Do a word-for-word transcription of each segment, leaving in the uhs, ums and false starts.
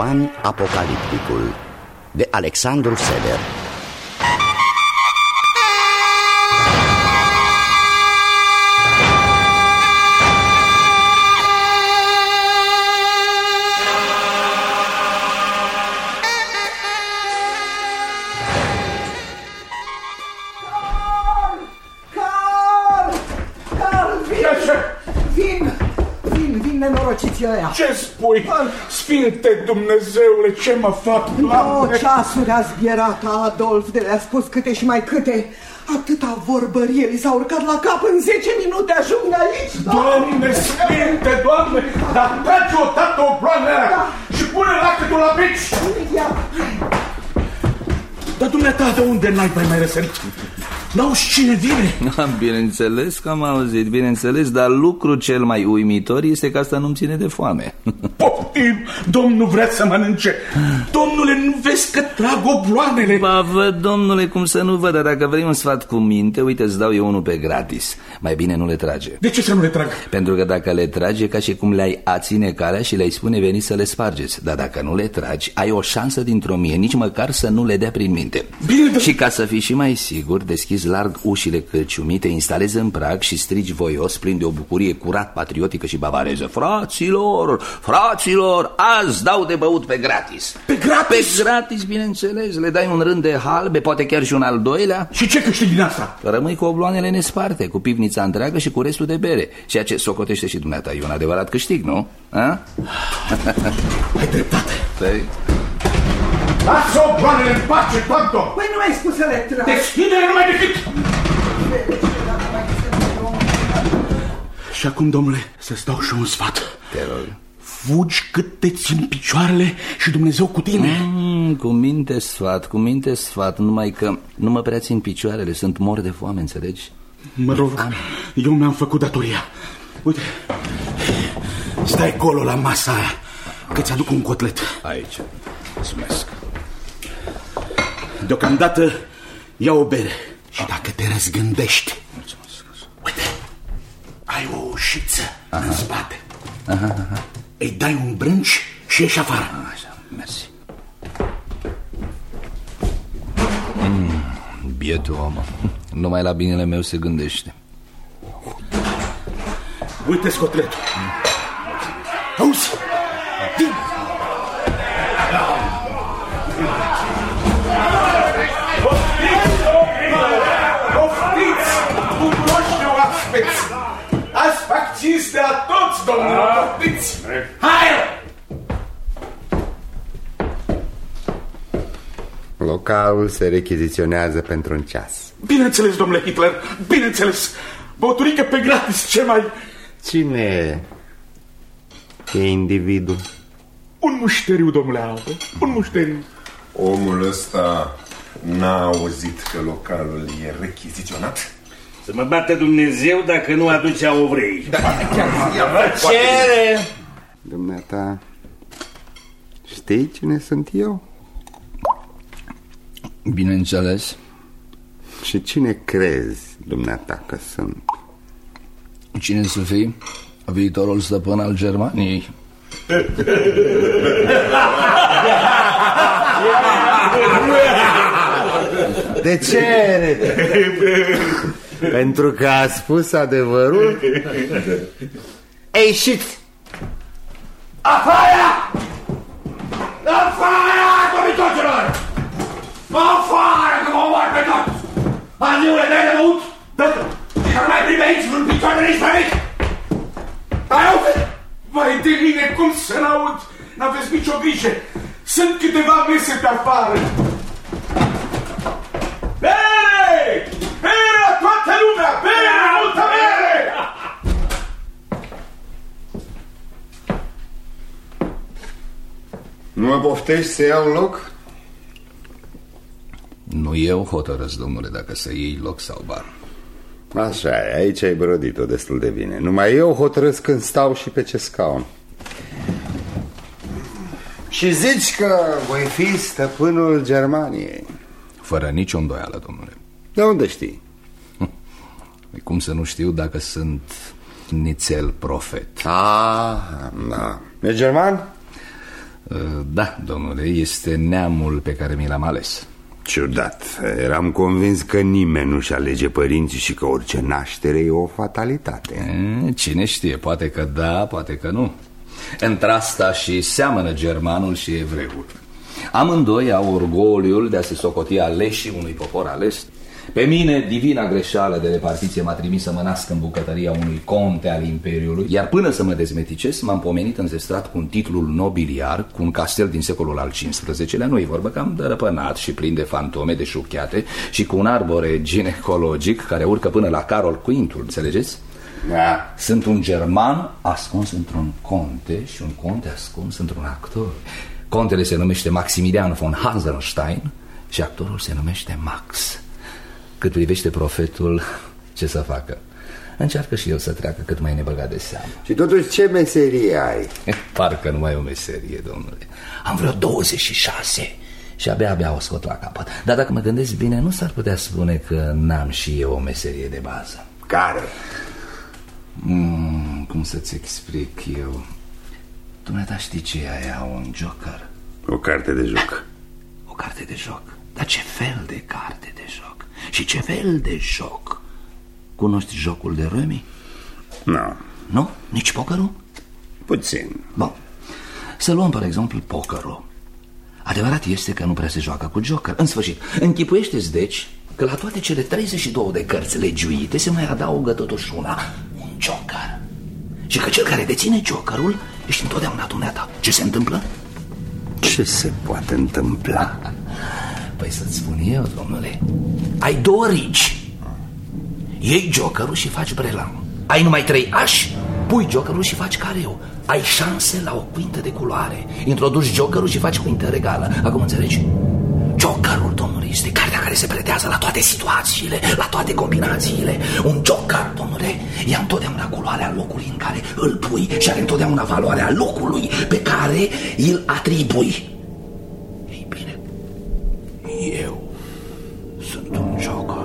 Ioan Apocalipticul de Alexandru Sever. Ce spui? Sfinte Dumnezeule, ce mă fac Două ceasuri a zbierat Adolf de le-a spus câte și mai câte. Atâta vorbărie li s-a urcat la cap, în zece minute ajung aici. Doamne Sfinte, Doamne, dar trage odată o bloană da. Și pune lacătul la bici. Dar dumneata, de unde n-ai mai răsărit? N-auzi cine vine? Bineînțeles că am auzit, bineînțeles, dar lucru cel mai uimitor este că asta nu-mi ține de foame. Poftim, domnul vrea să mănânce. Domnule, nu vezi că trag obloanele? Ba văd, domnule, cum să nu văd, dar dacă vrei un sfat cu minte, uite, îți dau eu unul pe gratis. Mai bine nu le trage. De ce să nu le trag? Pentru că dacă le tragi, e ca și cum le-ai aține calea și le-ai spune veni să le spargeți. Dar dacă nu le tragi, ai o șansă dintr-o mie, nici măcar să nu le dea prin minte. Bine, de... Și ca să fii și mai sigur, deschizi larg ușile cărciumii, te instalezi în prag și strigi voios, plin de o bucurie curat patriotică și bavareză: fraților, fraților, azi dau de băut pe gratis. Pe gratis? Pe gratis, bineînțeles, le dai un rând de halbe, poate chiar și un al doilea. Și ce câștigi din asta? Rămâi cu obloanele nesparte, cu pivnița întreagă și cu restul de bere, ceea ce socotește și dumneata. E un adevărat câștig, nu? A? Ai dreptate. Păi... Lasă obloanele în pace, Panto! Păi nu ai spus să le tragi. Deschide-le numai decât! Și acum, domnule, să-ți dau și un sfat. Te rog. Fugi cât te țin picioarele și Dumnezeu cu tine. Mm, cu minte sfat, cu minte sfat, numai că nu mă prea țin picioarele, sunt mor de foame, înțelegi? Mă rog, eu mi-am făcut datoria. Uite, stai acolo la masa aia, că ți-aduc un cotlet. Aici, mulțumesc. Deocamdată ia o bere și dacă te răzgândești, uite, ai o ușiță aha. în spate. Aha, aha. Îi dai un brânci și ieși afară. Așa, mersi. Mm, bietul om, numai la binele meu se gândește. Uite scotletul. Auzi? Vin! Azi fac cinste la toți, domnule, poftiți! Hai! Localul se rechiziționează pentru un ceas. Bineînțeles, domnule Hitler, bineînțeles. Băuturică pe gratis, ce mai... Cine e individul? Un mușteriu, domnule Albe, un mușteriu. Omul ăsta n-a auzit că localul e rechiziționat? Să mă bată Dumnezeu dacă nu aducea ovrei. Da, chiar cere! Dumneata, știi cine sunt eu? Bineînțeles. Și cine crezi, dumneata, că sunt? Cine să fii? Viitorul stăpân al Germaniei. De ce? Pentru că a spus adevărul? Ei, ieșiți! Afară! Afară, domnitoților! Afară, că mă omoar pe toți! Aniule, dai de băut? Dă-te! Și nu mai primi aici un picioare de nici pe mic! Ai auzit? Vai de mine, cum să n-aud? N-aveți nicio grijă! Sunt câteva mese pe afară! Bere! Bere la toată lumea! Bere! Multă bere! Nu mă poftești să iau loc? Nu eu hotărăsc, domnule, dacă să iei loc sau bar. Așa e, aici ai brodit-o destul de bine. Numai eu hotărăsc când stau și pe ce scaun. Și zici că voi fi stăpânul Germaniei? Fără nicio îndoială, domnule. De unde știi? Cum să nu știu dacă sunt nițel profet? Ah, da. E german? Da, domnule, este neamul pe care mi l-am ales. Ciudat, eram convins că nimeni nu-și alege părinții și că orice naștere e o fatalitate. Cine știe, poate că da, poate că nu. Între asta și seamănă germanul și evreul. Amândoi au orgoliul de a se socoti aleșii unui popor ales. Pe mine, divina greșeală de repartiție m-a trimis să mă nasc în bucătăria unui conte al Imperiului, iar până să mă dezmeticesc, m-am pomenit înzestrat cu un titlul nobiliar, cu un castel din secolul al cincisprezecelea, nu-i vorba că am dărăpânat și plin de fantome, de șuchiate, și cu un arbore ginecologic care urcă până la Carol Quintul, înțelegeți? Da. Sunt un german ascuns într-un conte și un conte ascuns într-un actor. Contele se numește Maximilian von Hansenstein și actorul se numește Max. Cât privește profetul, ce să facă? Încearcă și el să treacă cât mai nebăgat de seamă. Și totuși ce meserie ai? Parcă nu mai e o meserie, domnule. Am vreo douăzeci și șase și abia, abia o scot la capăt. Dar dacă mă gândesc bine, nu s-ar putea spune că n-am și eu o meserie de bază. Care? Mm, cum să-ți explic eu? Dumneata știi ce e aia, un joker? O carte de joc. O carte de joc? Dar ce fel de carte de joc? Și ce fel de joc? Cunoști jocul de râmi? Nu. Nu? Nici pokerul? Puțin. Bun. Să luăm, par exemplu, pokerul. Adevărat este că nu prea se joacă cu joker. În sfârșit, închipuiește-ți deci că la toate cele treizeci și două de cărți legiuite se mai adaugă totuși una, un joker. Și că cel care deține jokerul ești întotdeauna dumneata. Ce se întâmplă? Ce se poate întâmpla? Păi să-ți spun eu, domnule, ai două rigi, iei jokerul și faci brelan. Ai numai trei ași, pui jokerul și faci careu. Ai șanse la o cuintă de culoare. Introduci jokerul și faci cuintă regală. Acum înțelegi? Jokerul, domnule, este cartea care se pretează la toate situațiile, la toate combinațiile. Un joker, domnule, ia întotdeauna culoarea locului în care îl pui și are întotdeauna valoarea locului pe care îl atribui. Ei bine, eu sunt un joker.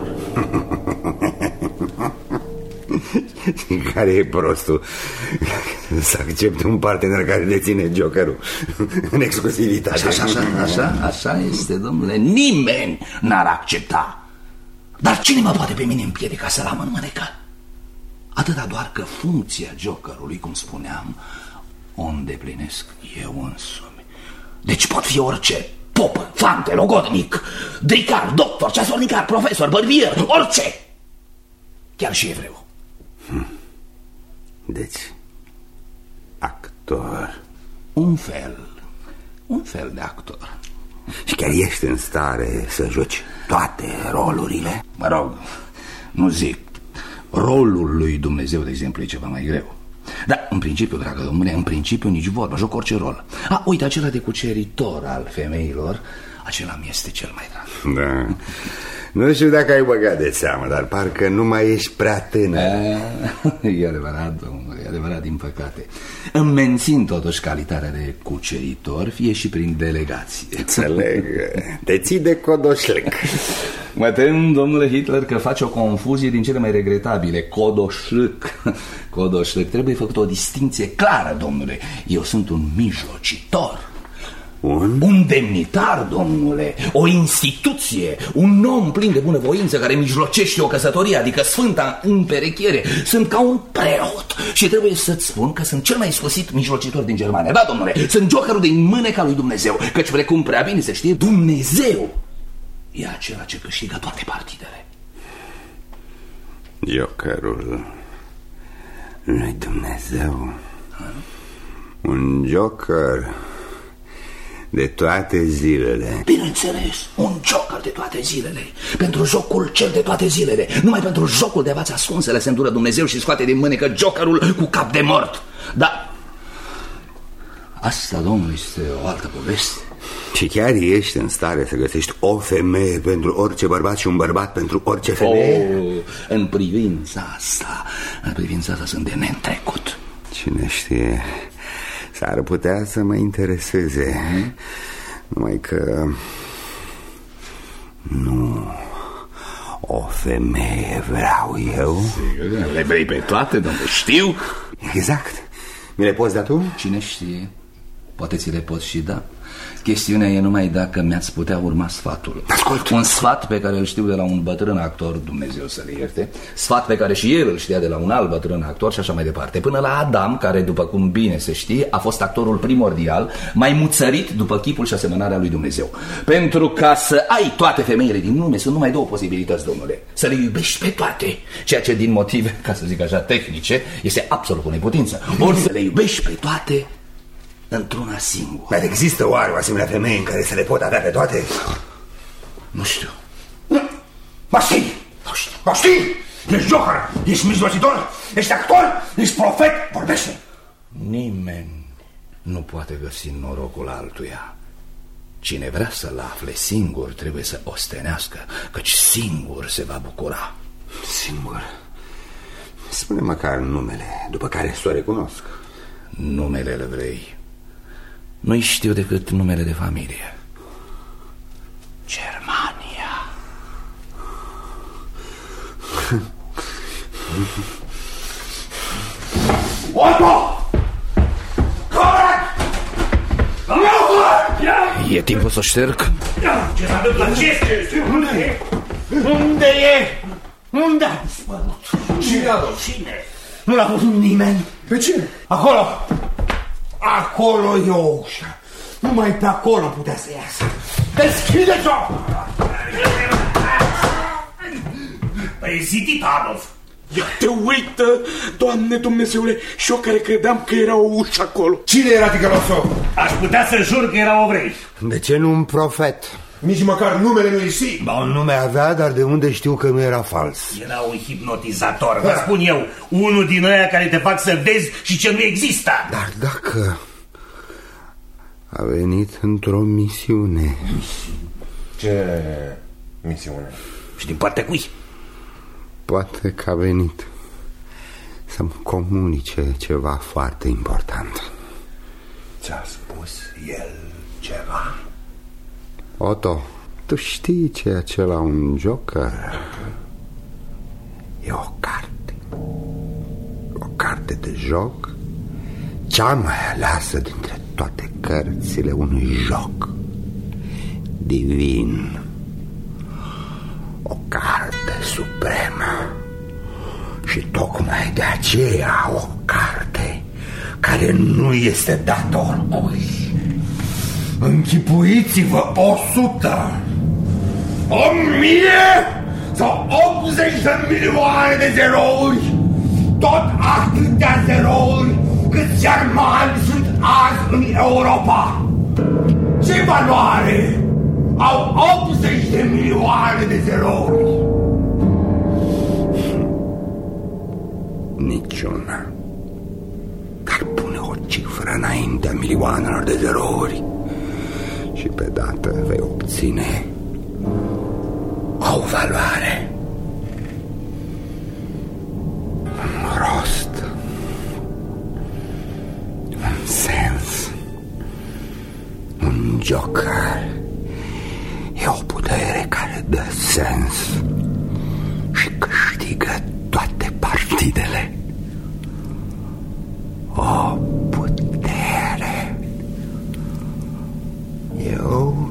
Care e prostul? Să accepte un partener care deține jokerul în exclusivitate. Așa, așa, așa, așa este, domnule. Nimeni n-ar accepta. Dar cine mă poate pe mine împiedica să-l am în mânecă? Atâta doar că funcția jokerului, cum spuneam, o îndeplinesc eu însumi. Deci pot fi orice: pop, fante, logodnic, dricar, doctor, ceasornicar, profesor, bărbier, orice. Chiar și evreu. Hmm. Deci, actor. Un fel, un fel de actor. Și chiar ești în stare să joci toate rolurile? Mă rog, nu zic. Rolul lui Dumnezeu, de exemplu, e ceva mai greu. Dar, în principiu, dragă domnule, în principiu nici vorba, joc orice rol. A, uite, acela de cuceritor al femeilor, acela mi este cel mai drag. Da. Nu știu dacă ai băgat de seamă, dar parcă nu mai ești prea tânăr. E adevărat, domnule, e adevărat, din păcate. Îmi mențin totuși calitatea de cuceritor, fie și prin delegație. Înțeleg, te ții de codoșlec. Mă tem, domnule Hitler, că face o confuzie din cele mai regretabile. Codoșlec. Codoșlec. Trebuie făcut o distinție clară, domnule. Eu sunt un mijlocitor. Un? Un demnitar, domnule, o instituție, un om plin de bunăvoință care mijlocește o căsătorie, adică sfânta împerechiere. Sunt ca un preot și trebuie să-ți spun că sunt cel mai scosit mijlocitor din Germania. Da, domnule, sunt jokerul din mâneca lui Dumnezeu, căci precum prea bine se știe, Dumnezeu e acela ce câștigă toate partidele. Jokerul lui Dumnezeu. Ha? Un joker de toate zilele. Bineînțeles, un joker de toate zilele. Pentru jocul cel de toate zilele. Numai pentru jocul de vați ascunsele se îndură Dumnezeu și scoate din mânecă jokerul cu cap de mort. Dar asta, domnule, este o altă poveste. Și chiar ești în stare să găsești o femeie pentru orice bărbat și un bărbat pentru orice femeie? Oh, în privința asta, în privința asta sunt de neîntrecut. Cine știe, s-ar putea să mă intereseze. Mm? Numai că nu o femeie vreau eu. Sigur, le vrei pe toate, domnule, știu. Exact. Mi le poți da tu? Cine știe? Poate ți le pot și da. Chestiunea e numai dacă mi-ați putea urma sfatul. Ascult. Un sfat pe care îl știu de la un bătrân actor, Dumnezeu să-l ierte. Sfat pe care și el îl știa de la un alt bătrân actor și așa mai departe. Până la Adam, care, după cum bine se știe, a fost actorul primordial, mai muțărit după chipul și asemănarea lui Dumnezeu. Pentru ca să ai toate femeile din lume, sunt numai două posibilități, domnule. Să le iubești pe toate, ceea ce din motive, ca să zic așa, tehnice, este absolut o neputință. Ori să le iubești pe toate într-una singură. Dar există oare o asemenea femeie în care să le pot avea pe toate? Nu știu. Mă știi! Nu știu. Mă știi! Ești joker, ești mijlocitor, ești actor, ești profet, vorbește! Nimeni nu poate găsi norocul altuia. Cine vrea să-l afle singur trebuie să ostenească, căci singur se va bucura. Singur? Spune măcar numele, după care să o recunosc. Numele le vrei? Nu-i știu decât numele de familie. Germania. Otto! Camerad! E timpul să o șterg? Ce s-a întâmplat? Ce este? Unde e? Unde e? Unde a dispărut? Cine a dat? Cine? Nu l-a văzut nimeni. Pe cine? Acolo! Acolo e o ușă. Numai pe acolo putea să iasă. Deschide-ți-o! Păi zitit, Adolf. Ia te uită, Doamne Dumnezeule, și eu care credeam că era o ușă acolo. Cine era ticălosul? Aș putea să jur că erau evrei. De ce nu un profet? Nici măcar numele nu-i și. Ba, un nume avea, dar de unde știu că nu era fals? Era un hipnotizator, vă spun eu. Unul din ăia care te fac să vezi și ce nu există. Dar dacă a venit într-o misiune. Ce misiune? Și din partea cui? Poate că a venit să-mi comunice ceva foarte important. Ți-a spus el ceva? Otto, tu știi ce e acela un joker? E o carte. O carte de joc, cea mai aleasă dintre toate cărțile unui joc divin. O carte supremă. Și tocmai de aceea o carte care nu este dată oricui. Închipuiți-vă o sută, o mie sau optzeci de milioane de zerouri, tot atâtea zerouri câți germani sunt azi în Europa. Ce valoare au optzeci de milioane de zerouri? Niciuna. Dar pune o cifră înaintea milioanelor de zerouri și pe dată vei obține o valoare, un rost, un sens, un joker. E o putere care dă sens și câștigă toate partidele. O putere. Eu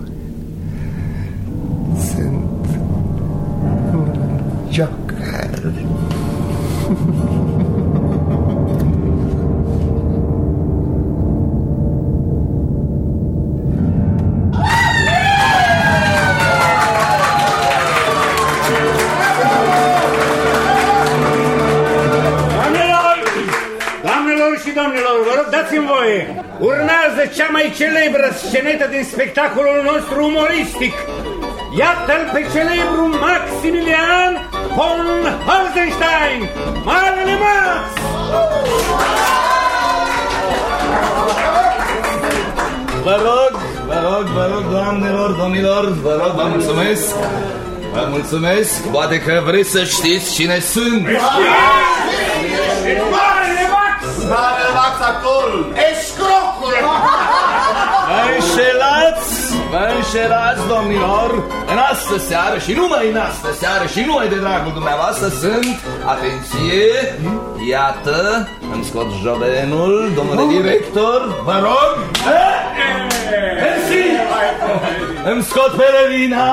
sunt un joker. Domnilor, vă rog, dați-mi voie. Urmează cea mai celebră scenetă din spectacolul nostru umoristic. Iată-l pe celebru Maximilian von Holzenstein, Marele Max! Vă rog, vă rog, vă rog, doamnelor, domnilor, vă rog, vă mulțumesc. Vă mulțumesc, poate că vreți să știți cine sunt. Marele Max! Marele Max, actorul! Escrocul! Înșelați, Vă înșelați, domnilor. În astă seară și numai în astă seară și numai de dragul dumneavoastră sunt, atenție, iată, îmi scot jobenul, domnule director, vă rog. Mersi. Îmi scot pelerina.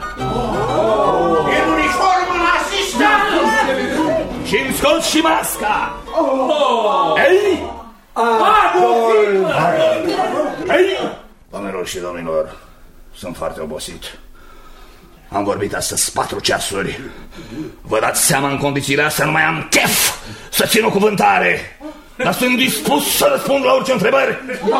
În uniformă nazistă. Și îmi scot și masca. Ei? Adolf! Ei? Doamnelor și domnilor, sunt foarte obosit. Am vorbit astăzi patru ceasuri. Vă dați seama, în condițiile astea nu mai am chef să țin o cuvântare. Dar sunt dispus să răspund la orice întrebări.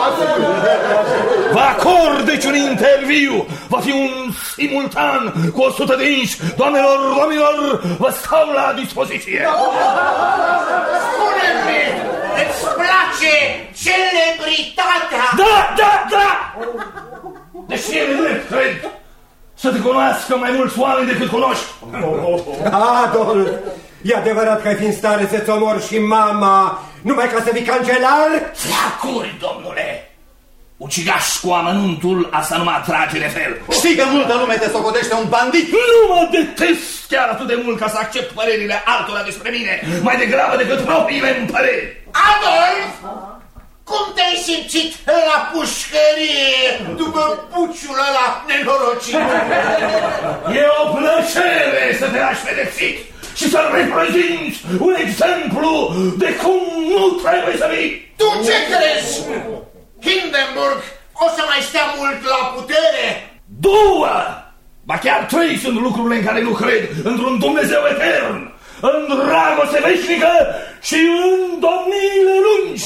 Vă acord deci un interviu. Va fi un simultan cu o sută de inși. Doamnelor, domnilor, vă stau la dispoziție. Spune-mi, îți place celebritatea? Da, da, da! Deși e drept, cred, să te cunoască mai mulți oameni decât cunoști. Adolf, e adevărat că ai fi în stare să-ți omori și mama numai ca să fii cancelar? Flacuri, domnule! Ucigaș cu amănuntul, asta nu mă atrage de fel. Știi că multă lume te socotește un bandit? Nu mă detest chiar atât de mult ca să accept părerile altora despre mine, mai degrabă decât propriile îmi păreri. Adolf! Cum te-ai simțit la pușcărie după puciul ăla nenorocit? E o plăcere să te lași pedepsit și să reprezinți un exemplu de cum nu trebuie să vii. Tu ce crezi? Hindenburg o să mai stea mult la putere? Două! Ba chiar trei sunt lucrurile în care nu cred. Într-un Dumnezeu etern, în dragoste veșnică și în domniile lungi.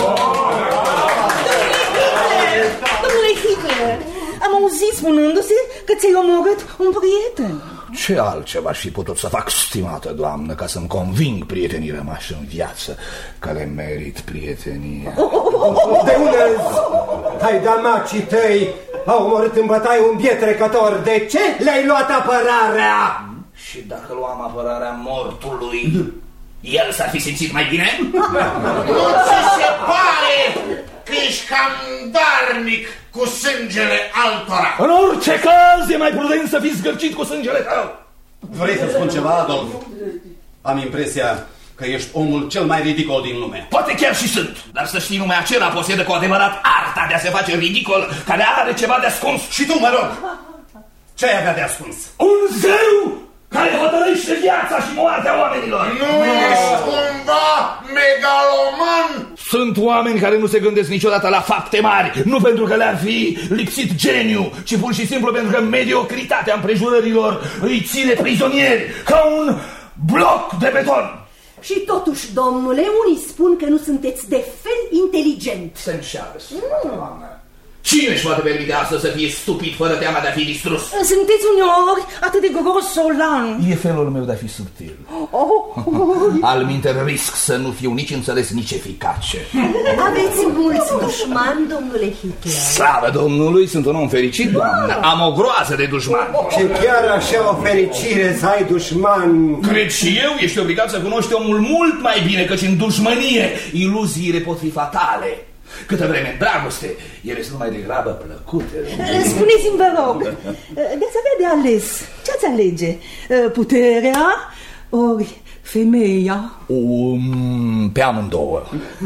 Domnule Hitler, am auzit spunându-se că ți-ai omorât un prieten. Ce altceva aș fi putut să fac, stimată doamnă, ca să-mi conving prietenii rămași în viață că le merit prietenia? De unde hai damacii tăi au omorât în bătaie un biet trecător? De ce le-ai luat apărarea? Și dacă luam apărarea mortului, el s-ar fi simțit mai bine? Nu ți se pare că ești cam darnic cu sângele altora? În orice caz e mai prudent să fii zgârcit cu sângele tău. Vrei să spun ceva, Adolf? Am impresia că ești omul cel mai ridicol din lume. Poate chiar și sunt, dar să știi, numai acela posedă cu adevărat arta de a se face ridicol, care are ceva de ascuns. Și tu, mă rog, ce ai avea de ascuns? Un zeu care hotărăște viața și moartea oamenilor. Nu ești cumva megaloman? Sunt oameni care nu se gândesc niciodată la fapte mari, nu pentru că le-ar fi lipsit geniu, ci pur și simplu pentru că mediocritatea împrejurărilor îi ține prizonieri ca un bloc de beton. Și totuși, domnule, unii spun că nu sunteți de fel inteligent. Se înșeală, doamnă. Cine își poate permite astăzi să fie stupid fără teama de a fi distrus? Sunteți uneori atât de grosolan. E felul meu de a fi subtil. Oh. Alminter risc să nu fiu nici înțeles, nici eficace. Aveți mulți dușmani, domnule Hitler. Slavă Domnului, sunt un om fericit, doamnă. Am o groază de dușmani. Și chiar așa o fericire să ai dușmani. Cred și eu, ești obligat să cunoști omul mult mai bine, căci în dușmănie iluziile pot fi fatale. Câtă vreme în dragoste, ele sunt mai degrabă plăcute. Spuneți-mi, vă rog, de-ați avea de ales, ce-ați alege? Puterea ori femeia? Um, pe amândouă.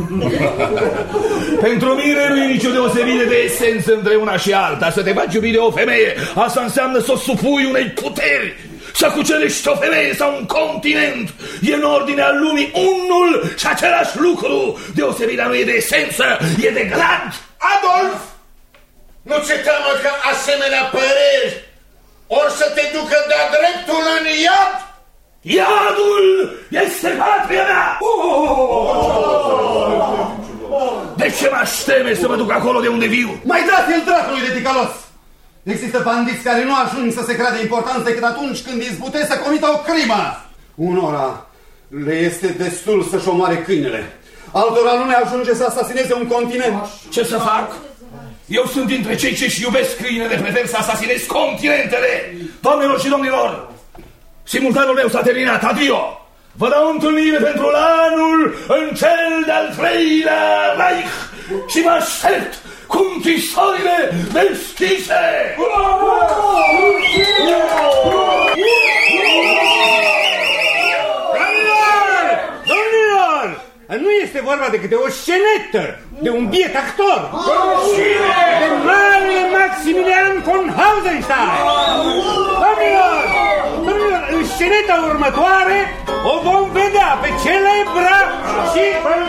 Pentru mine nu e nicio deosebire de esență între una și alta. Să te faci iubi de o femeie, asta înseamnă să o supui unei puteri. Să cucerești o femeie sau un continent e în ordinea lumii unul și același lucru. Deosebirea nu e de esență, e de grad. Adolf, nu ți-e teamă că asemenea păreri or să te ducă de-a dreptul în iad? Iadul este patria mea! De ce m-aș teme să mă duc acolo de unde viu? Mai dați-l dracului de ticălos! Există bandiți care nu ajung să se creadă importanți decât atunci când izbutesc să comită o crimă. Unora le este destul să-și omoare câinele. Altora nu le ajunge să asasineze un continent. Ce să fac? Eu sunt dintre cei ce-și iubesc câinele, prefer să asasinez continentele. Doamnelor și domnilor, simultanul meu s-a terminat, adio! Vă dau întâlnire pentru anul în cel de-al treilea Reich și mă aștept cu închisorile deschise! Domnilor! Domnilor! Nu este vorba decât de o scenetă, de un biet actor. De marele Maximilian von Hausenstein. Domnilor! Domnilor, în sceneta următoare o vom vedea pe celebra și...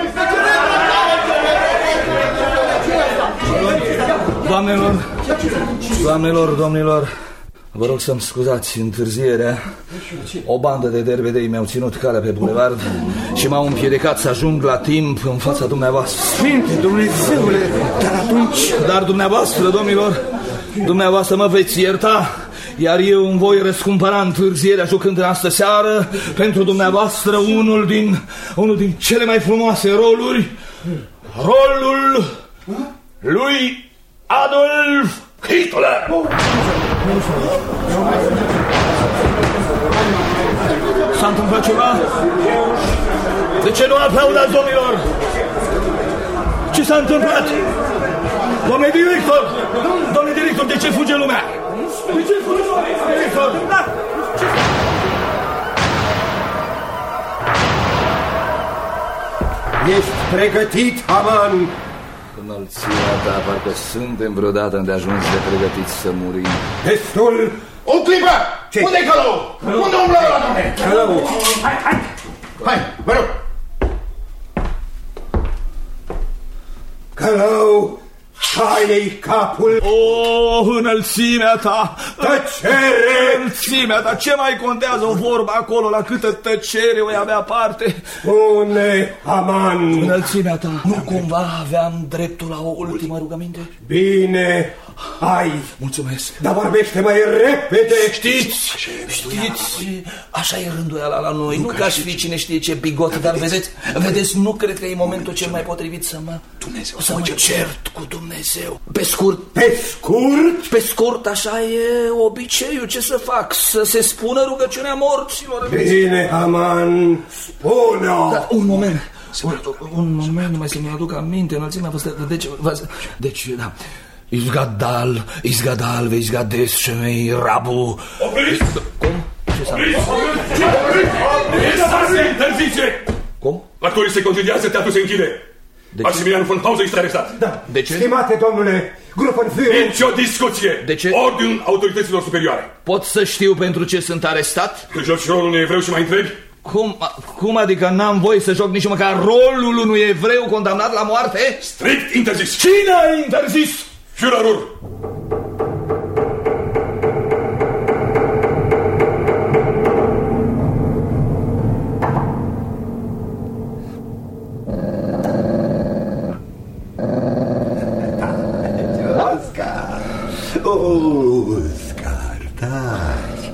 Doamnelor, doamnelor, domnilor, vă rog să-mi scuzați întârzierea. O bandă de derbedei mi-au ținut calea pe bulevard și m-au împiedicat să ajung la timp în fața dumneavoastră. Sfinte Dumnezeule, dar atunci... Dar dumneavoastră, domnilor, dumneavoastră mă veți ierta, iar eu îmi voi răscumpăra întârzierea jucând în astă seară pentru dumneavoastră unul din, unul din cele mai frumoase roluri, rolul lui Adolf Hitler. S-a întâmplat ceva? De ce nu aplaudați, domnilor? Ce s-a întâmplat? Domnule director! Domnule director, de ce fuge lumea? De ce fuge lumea? Director! Ești pregătit, Haman? Înălțimea ta, parcă suntem vreodată îndeajuns de pregătiți să murim. Destul! O clipă! Ce? Unde-i Călău? Unde umblă ăla, domne? Călău! Hai, hai! Hai, vă rog! Călău! Taie-i capul! O, înălțimea ta! Tăcere! Înălțimea ta! Ce mai contează o vorbă acolo la câtă tăcere o avea parte? Spune, Haman! Înălțimea ta! Nu cumva aveam dreptul la o ultimă rugăminte? Bine, ai! Mulțumesc! Dar vorbește mai repede! Știți, știți, așa e rânduiala la noi. Nu că aș fi cine știe ce bigot, dar vedeți, vedeți, nu cred că e momentul cel mai potrivit să mă, Dumnezeu, să mă cert cu Dumnezeu. Pe scurt, pe scurt, pe scurt, așa e obiceiul. Ce să fac? Să se spună rugăciunea morților. Bine, Haman, spune-o. Da, un moment. Un, un moment, numai să-mi aduc aminte. Înălțimea vă stă... Deci, deci, da. Izgadal, izgadal, izgades, șemei, rabu. Opriți! Cum? Ce s-a întâlnit? Cum? Actorii se concediază, teatrul se închide. Maximilian von Hausen este arestat. Da. De ce? Stimate domnule, Gruppenführer. Nici o discuție. De ce? Ordinul autorităților superioare. Pot să știu pentru ce sunt arestat? Că joci rolul unui evreu și mai întrebi? Cum, cum adică n-am voie să joc nici măcar rolul unui evreu condamnat la moarte? Strict interzis. Cine a interzis? Führerul. Oscar! Oscar, taci!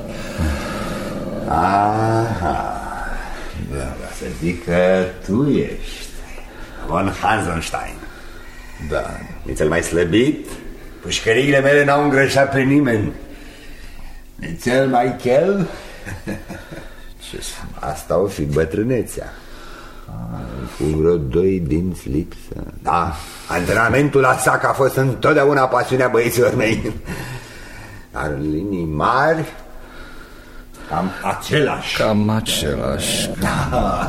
Aha! Da, să zic că tu ești von Hausenstein. Da. E cel mai slăbit? Pușcăriile mele n-au îngrășat pe nimeni. E cel mai chel? Asta o fi bătrânețea. Cu vreo doi dinți lipsă. Da, antrenamentul la sac a fost întotdeauna pasiunea băieților mei. Dar în linii mari cam același. Cam același. Da.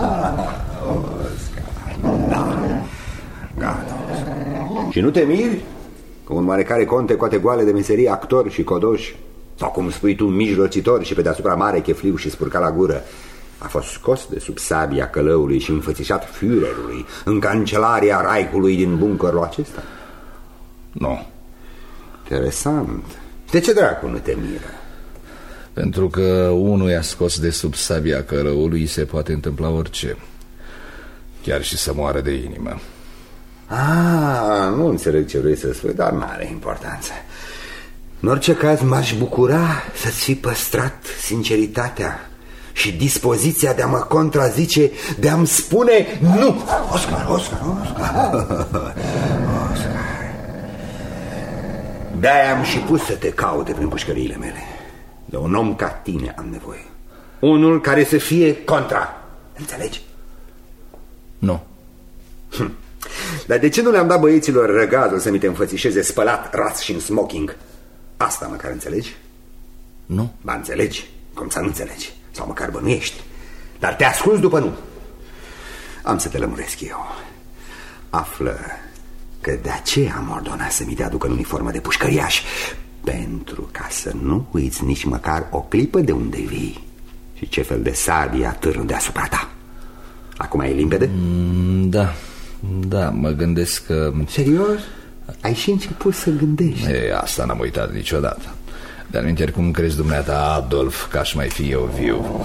Oscar, da. Gata. Și nu te miri că un oarecare conte coate goale de meserie, actor și codoș, sau cum spui tu, mijlocitor și pe deasupra mare, chefliu și spurcat la gură, a fost scos de sub sabia călăului și înfățișat Führerului în cancelaria Reichului din bunkerul acesta? Nu. Interesant. De ce dracu nu te miră? Pentru că unul i-a scos de sub sabia călăului, se poate întâmpla orice. Chiar și să moară de inimă. Ah, nu înțeleg ce vrei să spui, dar n-are importanță. În orice caz m-aș bucura să-ți fi păstrat sinceritatea și dispoziția de a mă contrazice, de a-mi spune nu. Oscar, Oscar, Oscar, Oscar. De-aia am și pus să te caute prin pușcăriile mele. De un om ca tine am nevoie. Unul care să fie contra. Înțelegi? Nu. Hm. Dar de ce nu le-am dat băieților răgazul să mi te înfățișeze spălat, ras și în smoking? Asta măcar înțelegi? Nu. Ba înțelegi, cum să nu înțelegi. Sau măcar bănuiești. Dar te ascunzi după nu. Am să te lămuresc eu. Află că de aceea am ordonat să mi te aducă în uniformă de pușcăriaș, pentru ca să nu uiți nici măcar o clipă de unde vii și ce fel de sabie atârn deasupra ta. Acum e limpede? Mm, da, da, mă gândesc că... Serios? Ai și început să gândești? E, asta n-am uitat niciodată. Dar minteri, cum crezi dumneata, Adolf, că aș mai fi eu viu?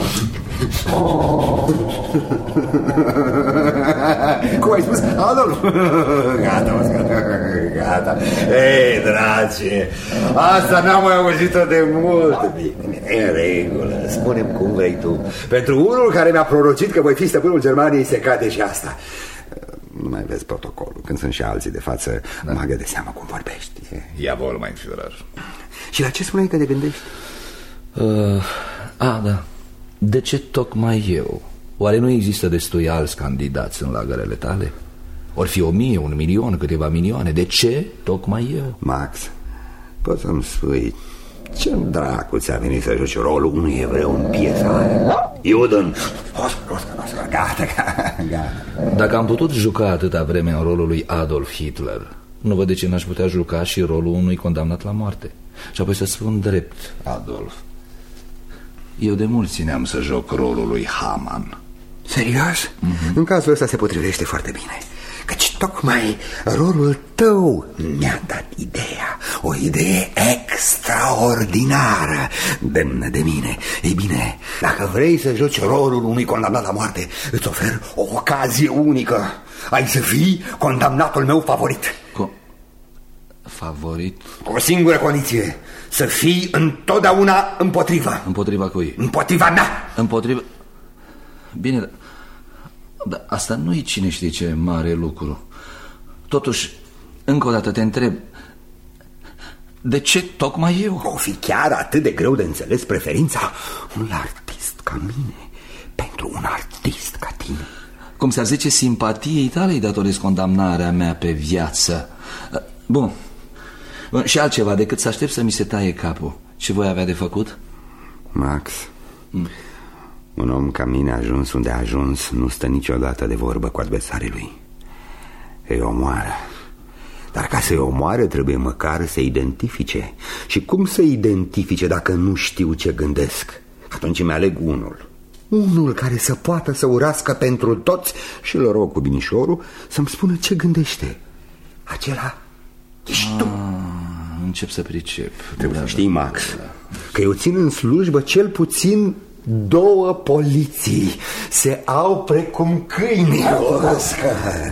Cum ai spus? Adolf? Gata, gata, gata. Ei, dragi, asta n-am mai auzit-o de mult. Bine, în regulă, spune-mi cum vrei tu. Pentru unul care mi-a prorocit că voi fi stăpânul Germaniei, se cade și asta. Nu mai vezi protocolul. Când sunt și alții de față, da. Magă de seamă cum vorbești. Ia vol, mai Führer. Și la ce spuneai că te gândești? Uh, a, da. De ce tocmai eu? Oare nu există destui alți candidați în lagărele tale? Ori fi o mie, un milion, câteva milioane. De ce tocmai eu? Max, poți să-mi spui ce dracu ți-a venit să joci rolul unui evreu în piesa aia? Iuden. Gata, gata, gata. Dacă am putut juca atâta vreme în rolul lui Adolf Hitler, nu văd de ce n-aș putea juca și rolul unui condamnat la moarte. Și apoi să spun drept, Adolf, eu de mult țineam să joc rolul lui Haman. Serios? Mm-hmm. În cazul ăsta se potrivește foarte bine, căci tocmai rolul tău mi-a dat ideea. O idee extraordinară, demnă de mine. Ei bine, dacă vrei să joci rolul unui condamnat la moarte, îți ofer o ocazie unică. Ai să fii condamnatul meu favorit. Co Favorit? Cu o singură condiție: să fii întotdeauna împotriva. Împotriva cui? Împotriva mea. Împotriva... Bine, dar, dar asta nu-i cine știe ce mare lucru. Totuși, încă o dată te întreb, de ce tocmai eu? O fi chiar atât de greu de înțeles preferința unui artist ca mine pentru un artist ca tine? Cum s-ar zice, simpatiei tale îi datorez condamnarea mea pe viață. Bun. Bun, și altceva decât să aștept să mi se taie capul. Ce voi avea de făcut? Max, mm. un om ca mine, ajuns unde a ajuns, nu stă niciodată de vorbă cu adversarii lui. Îi omoară. Dar ca să-i omoară trebuie măcar să identifice. Și cum să identifice dacă nu știu ce gândesc? Atunci îmi aleg unul. Unul care să poată să urască pentru toți și îl rog cu binișorul să-mi spună ce gândește. Acela ești tu. Încep să pricep. Trebuie să știi, Max, că eu țin în slujbă cel puțin două poliții. Se au precum câini, Oscar.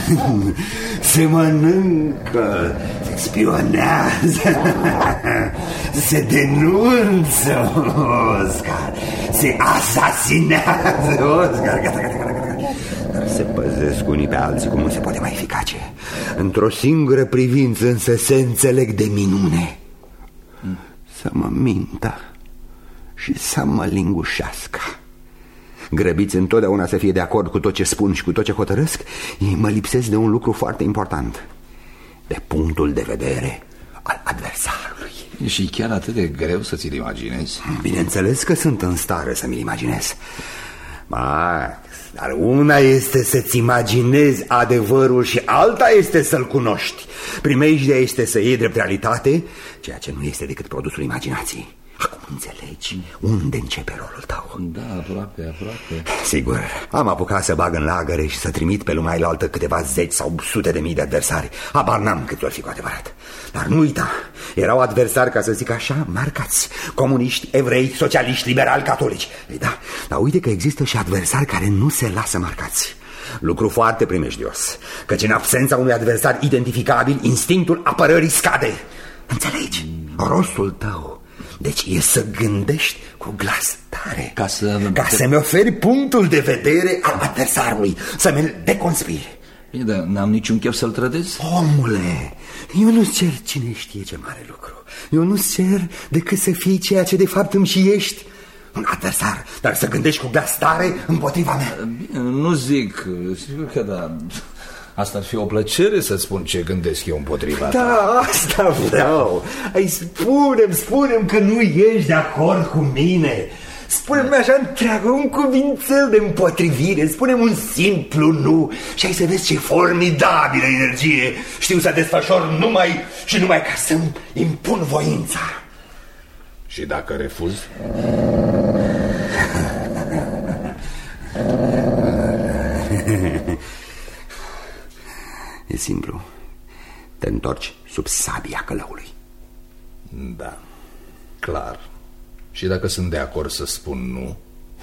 Se mănâncă, se spionează, se denunță, Oscar, se asasinează, Oscar. Gata, gata, gata, gata. Dar se păzesc unii pe alții cum nu se poate mai eficace. Într-o singură privință însă se înțeleg de minune: să mă mintă și să mă lingușească. Grăbiți întotdeauna să fie de acord cu tot ce spun și cu tot ce hotărăsc. Ei mă lipsesc de un lucru foarte important: de punctul de vedere al adversarului. E și chiar atât de greu să ți-l imaginezi? Bineînțeles că sunt în stare să mi-l imaginez, Max, dar una este să-ți imaginezi adevărul și alta este să-l cunoști. Primejdea este să iei drept realitate ceea ce nu este decât produsul imaginației. Acum înțelegi unde începe rolul tău? Da, aproape, aproape. Sigur, am apucat să bag în lagăre și să trimit pe lumea ailaltă câteva zeci sau sute de mii de adversari. Habar n-am cât vor fi cu adevărat. Dar nu uita, erau adversari, ca să zic așa, marcați: comuniști, evrei, socialiști, liberali, catolici. Ei, da, dar uite că există și adversari care nu se lasă marcați. Lucru foarte primejdios, căci în absența unui adversar identificabil, instinctul apărării scade. Înțelegi? Rostul tău deci e să gândești cu glas tare, Ca să... Ca să-mi oferi punctul de vedere al adversarului, să mi-l deconspiri. Bine, dar n-am niciun chef să-l trădez. Omule, eu nu-ți cer cine știe ce mare lucru. Eu nu-ți cer decât să fii ceea ce de fapt îmi și ești: un adversar, dar să gândești cu glas tare împotriva mea. Bine, nu zic, sigur că da. Asta ar fi o plăcere să spun ce gândesc eu împotriva ta. Da, asta vreau. Ai spune-mi, spune-mi că nu ești de acord cu mine. Spune-mi așa întreagă, un cuvințel de împotrivire. Spune-mi un simplu nu și ai să vezi ce formidabilă energie știu să desfășor numai și numai ca să-mi impun voința. Și dacă refuz? E simplu. Te întorci sub sabia călăului. Da, clar. Și dacă sunt de acord să spun nu?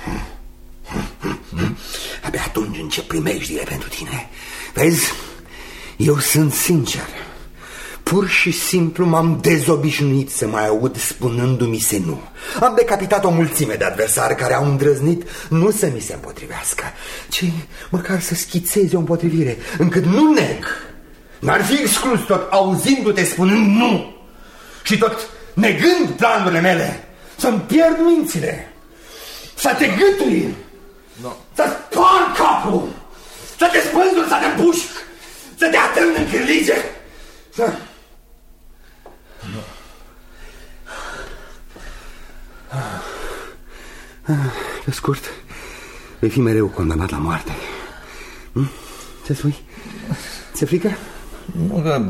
Hmm? Abia atunci încep primejdile pentru tine. Vezi, eu sunt sincer. Pur și simplu m-am dezobișnuit să mai aud spunându-mi se nu. Am decapitat o mulțime de adversari care au îndrăznit nu să mi se împotrivească, ci măcar să schițeze o împotrivire, încât nu neg. N-ar fi exclus tot auzindu-te spunând nu și tot negând planurile mele să-mi pierd mințile, să te gâtui, no. să spar capul, să te spânzuri, să te împușc, să te atârn în cârlige, să... No. Pe scurt, vei fi mereu condamnat la moarte. Hm? Ce spui? Ți-e frică? Nu, că...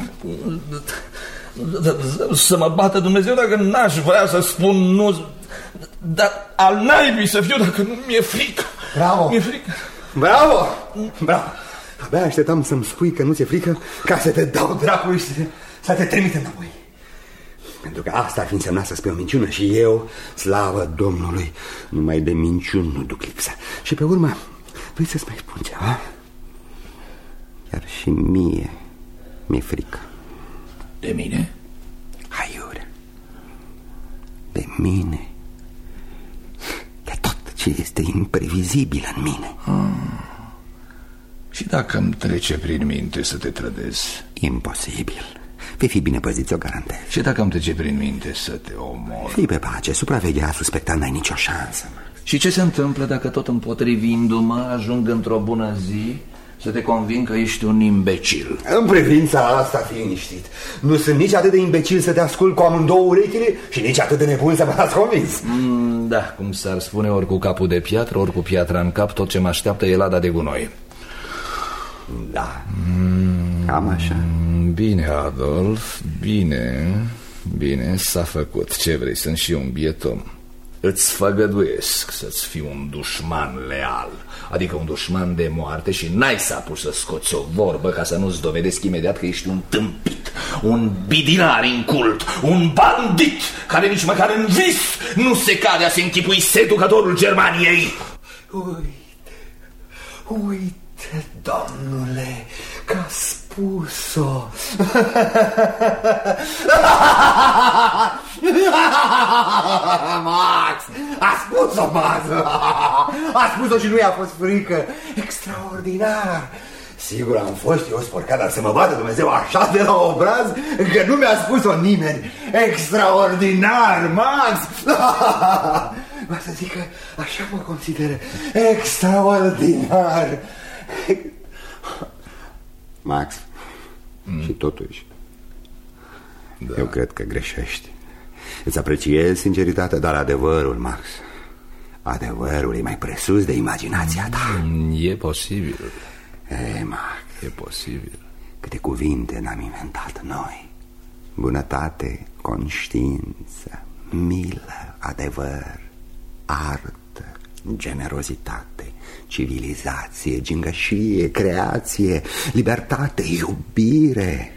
Să mă bată Dumnezeu dacă n-aș vrea să spun nu. Dar al naibii să fiu dacă nu mi-e frică. Bravo! Mi-e frică. Bravo! Bravo! Abia așteptam să-mi spui că nu ți-e frică ca să te dau dracului și să te, să te trimit înapoi. Pentru că asta ar fi însemnat să spui o minciună și eu, slavă Domnului, numai de minciuni nu duc lipsa. Și pe urmă, vrei să-ți mai spun ceva? Chiar și mie mi-e frică. De mine? Aiure. De mine. De tot ce este imprevizibil în mine. Ah. Și dacă îmi trece prin minte să te trădezi? Imposibil. Vei fi bine păzit, o garantez. Și dacă îmi trece prin minte să te omor? Fii pe pace, supraveghea suspectat, n-ai nicio șansă. Și ce se întâmplă dacă tot împotrivindu-mă ajung într-o bună zi să te convin că ești un imbecil? În privința asta fii liniștit. Nu sunt nici atât de imbecil să te ascult cu amândouă urechile și nici atât de nebun să mă las convins. mm, Da, cum s-ar spune, ori cu capul de piatră, ori cu piatra în cap, tot ce mă așteaptă e lada de gunoi. Da, mm, cam așa. Bine, Adolf, bine, bine, s-a făcut. Ce vrei, sunt și un bietom. Îți făgăduiesc să-ți fii un dușman leal, adică un dușman de moarte, și n-ai să apuci să scoți o vorbă ca să nu-ți dovedesc imediat că ești un tâmpit, un bidinar incult, un bandit care nici măcar în vis nu se cade a se închipui seducătorul Germaniei. Uite, uite, domnule, că a spus-o. Max, a spus-o, Max. A spus-o și nu i-a fost frică. Extraordinar. Sigur am fost eu sporcat, dar să mă bată Dumnezeu așa de la obraz că nu mi-a spus-o nimeni. Extraordinar, Max. Va să zic că așa mă consideră. Extraordinar. Max, mm. și totuși da. Eu cred că greșești. Îți apreciez sinceritatea, dar adevărul, Max, adevărul e mai presus de imaginația ta. E posibil. E, Max, e posibil. Câte cuvinte n-am inventat noi: bunătate, conștiință, milă, adevăr, artă, generozitate, civilizație, gingășie, creație, libertate, iubire.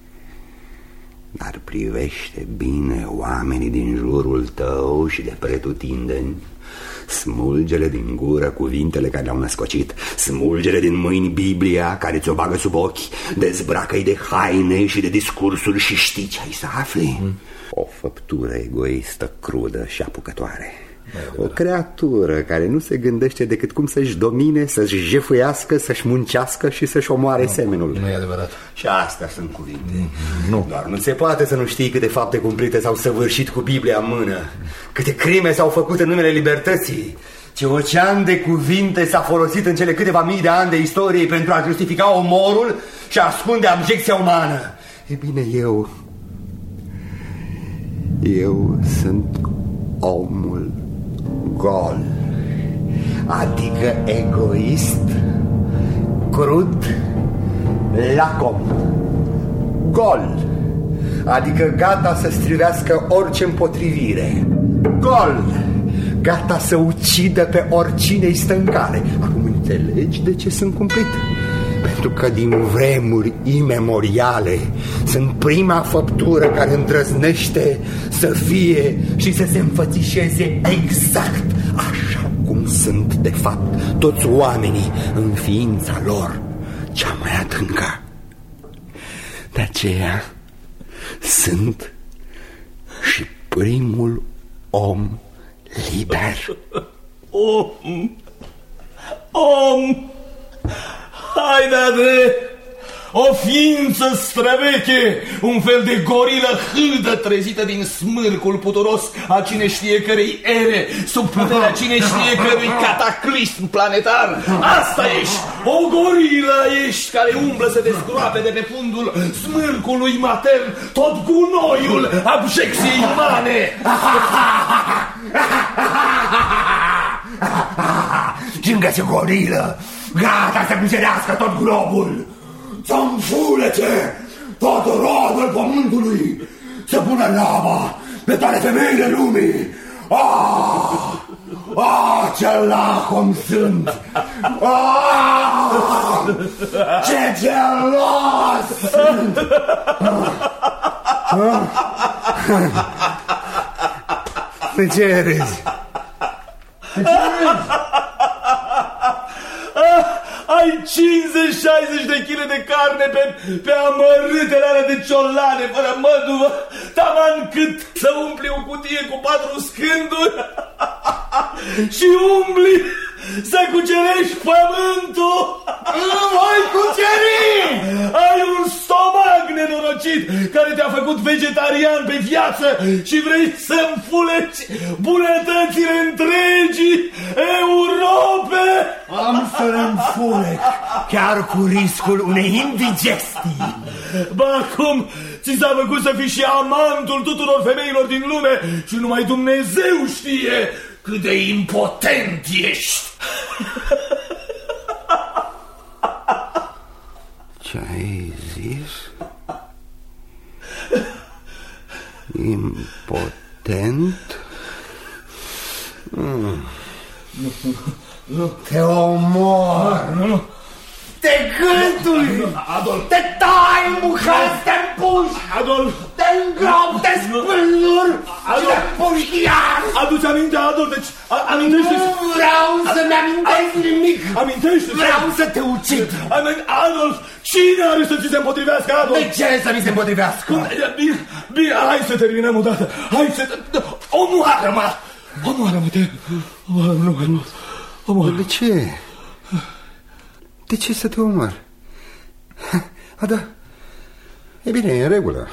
Dar privește bine oamenii din jurul tău și de pretutindeni. Smulge-le din gură cuvintele care le-au născocit, smulge-le din mâini Biblia care ți-o bagă sub ochi, dezbracă-i de haine și de discursuri și știi ce ai să afli? Mm. O făptură egoistă, crudă și apucătoare. O creatură care nu se gândește decât cum să-și domine, să-și jefuiască, să-și muncească și să-și omoare nu, semenul. Nu e adevărat. Și astea sunt cuvinte. Mm, nu. Doar nu se poate să nu știi câte fapte cumplite s-au săvârșit cu Biblia în mână, câte crime s-au făcut în numele libertății. Ce ocean de cuvinte s-a folosit în cele câteva mii de ani de istorie pentru a justifica omorul și a ascunde abjecția umană. E bine, eu... Eu sunt omul gol, adică egoist, crud, lacom. Gol, adică gata să strivească orice împotrivire. Gol, gata să ucidă pe oricine-i stă în cale. Acum înțelegi de ce sunt cumplit? Pentru că din vremuri imemoriale sunt prima făptură care îndrăznește să fie și să se înfățișeze exact așa cum sunt de fapt toți oamenii în ființa lor cea mai adâncă. De aceea sunt și primul om liber. Om! Om! Haide-de! O ființă străveche, un fel de gorilă hâdă trezită din smârcul puturos a cine știe cărei ere, sub puterea cine știe cărui cataclism planetar. Asta ești! O gorilă ești care umblă să te zgroape de pe fundul smârcului matern tot gunoiul abjecției umane. Și-mi gorilă, gata să cucerească tot globul, să înfulece tot rodul pământului, să pună lava pe toate femeile lumii. Ah, ah, ce lacom sunt! Ah, ce gelos sunt! De ce râzi? De ce râzi? Ai cincizeci șaizeci de kilograme de carne pe, pe amărâtele alea de ciolane fără măduvă, taman cât să umpli o cutie cu patru scânduri și umbli să cucerești pământul. Nu voi cuceri! Ai un stomac nenorocit care te-a făcut vegetarian pe viață și vrei să înfuleci bunătățile întregii Europe. Am să-l înfulec, chiar cu riscul unei indigestii. Ba, acum ți s-a făcut să fii și amantul tuturor femeilor din lume și numai Dumnezeu știe cât de impotent ești. Ce ai zis? Impotent? Mm. Te omor! Nu, nu. Te gânduri! Adolf! Te tai, muhați, te împuși! Adolf! Te îngrop, te spâlnuri și te puști iar! Adu-ți aminte, Adolf, deci amintește-ți! Nu vreau să-mi amintesc nimic! Amintește-ți! Vreau să te ucid! Adolf, cine are să ți se împotrivească, Adolf? De ce să mi se împotrivească? Bine, bine, hai să terminăm odată! Hai să... Omoară-mă! Omoară-mă, te... Omoară-mă, omoară. De ce? De ce să te omor? A, da. E bine, e în regulă.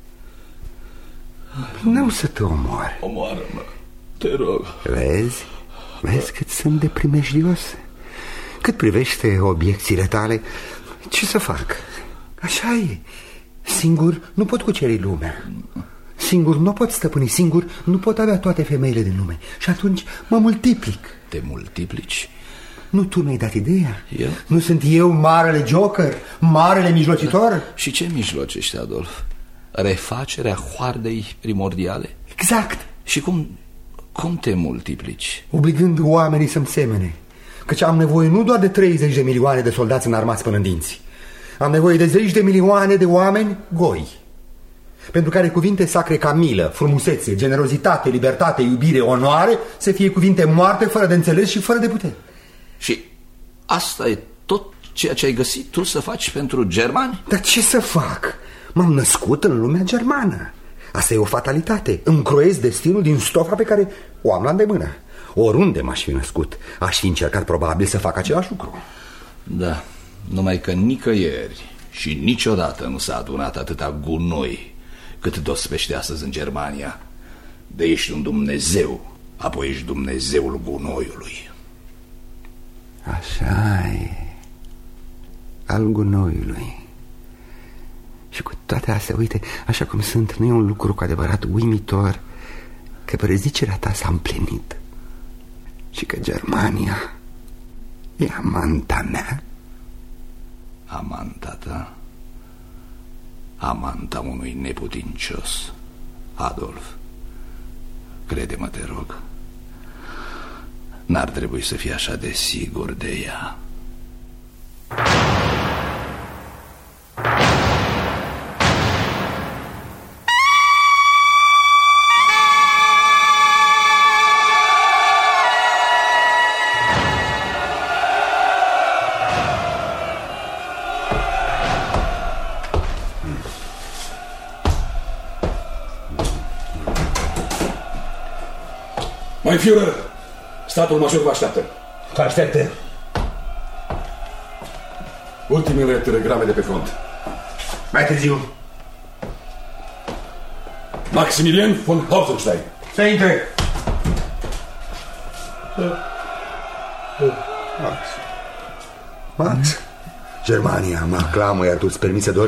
Nu să te omor. Omoară-mă, te rog. Vezi? Vezi cât sunt de primejdios? Cât privește obiecțiile tale, ce să fac? Așa e. Singur nu pot cuceri lumea. Singur nu pot stăpâni. Singur nu pot avea toate femeile din lume. Și atunci mă multiplic. Te multiplici? Nu tu mi-ai dat ideea? Eu? Nu sunt eu marele joker? Marele mijlocitor? Și ce mijlocești, Adolf? Refacerea hoardei primordiale? Exact. Și cum, cum te multiplici? Obligând oamenii să-mi semene. Căci am nevoie nu doar de treizeci de milioane de soldați înarmați până în dinți. Am nevoie de zeci de milioane de oameni goi, pentru care cuvinte sacre ca milă, frumusețe, generozitate, libertate, iubire, onoare să fie cuvinte moarte, fără de înțeles și fără de putere. Și asta e tot ceea ce ai găsit tu să faci pentru germani? Dar ce să fac? M-am născut în lumea germană. Asta e o fatalitate. Îmi croiesc destinul din stofa pe care o am la îndemână. Oriunde m-aș fi născut, aș fi încercat probabil să fac același lucru. Da, numai că nicăieri și niciodată nu s-a adunat atâta gunoi cât dospește astăzi în Germania. De ești un Dumnezeu, apoi ești Dumnezeul gunoiului. Așa e. Al gunoiului. Și cu toate astea, uite, așa cum sunt, nu e un lucru cu adevărat uimitor că prezicerea ta s-a împlinit și că Germania e amanta mea. Amanta ta? Amanta unui neputincios, Adolf. Crede-mă, te rog, n-ar trebui să fii așa de sigur de ea. Mein Führer, statul major vă așteaptă. Vă așteptă. Ultimele telegrame de pe front. Mai târziu. Maximilian von Hausenstein. Să intre. Max. Max. Germania mă aclamă, iar tu îți permiți să dormi?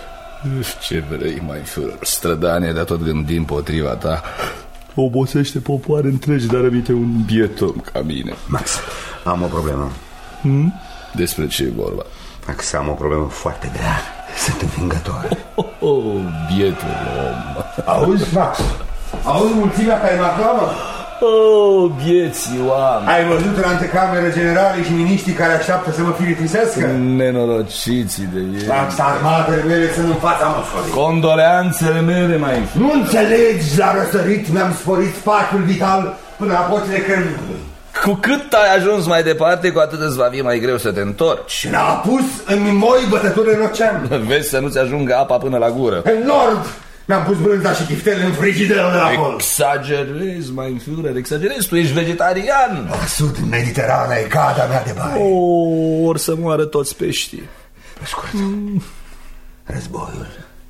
Ce vrei, mai Führer? Strădania de-a tot gândi împotriva ta obosește popoare întregi, dar rămite un biet om ca mine. Max, am o problemă. Hmm? Despre ce e vorba? Max, am o problemă foarte grea. Sunt învingător. Oh, oh, oh, bietul om. Auzi, Max? Auzi mulțimea care mă aclamă? Oh, bieții oameni. Ai văzut în antecameră generalii și miniștrii care așteaptă să mă filitrisească? Nenorociții de ei. Max, armatele mele sunt în fața Moscovei. Condoleanțele mele, mai. Nu înțelegi, la răsărit mi-am sporit spațiul vital până la porțile Kremlinului. Cu cât ai ajuns mai departe, cu atât îți va fi mai greu să te întorci. Și n-a pus în moi bătături în ocean. Vezi să nu-ți ajungă apa până la gură. În nord mi-am pus brânza și chiftele în frigiderul de la acolo. Exagerezi, mai Führer, exagerezi, tu ești vegetarian. La sud, în Mediterana, e gata mea de baie. Oh, or să moară toți peștii. Pe scurt, mm. războiul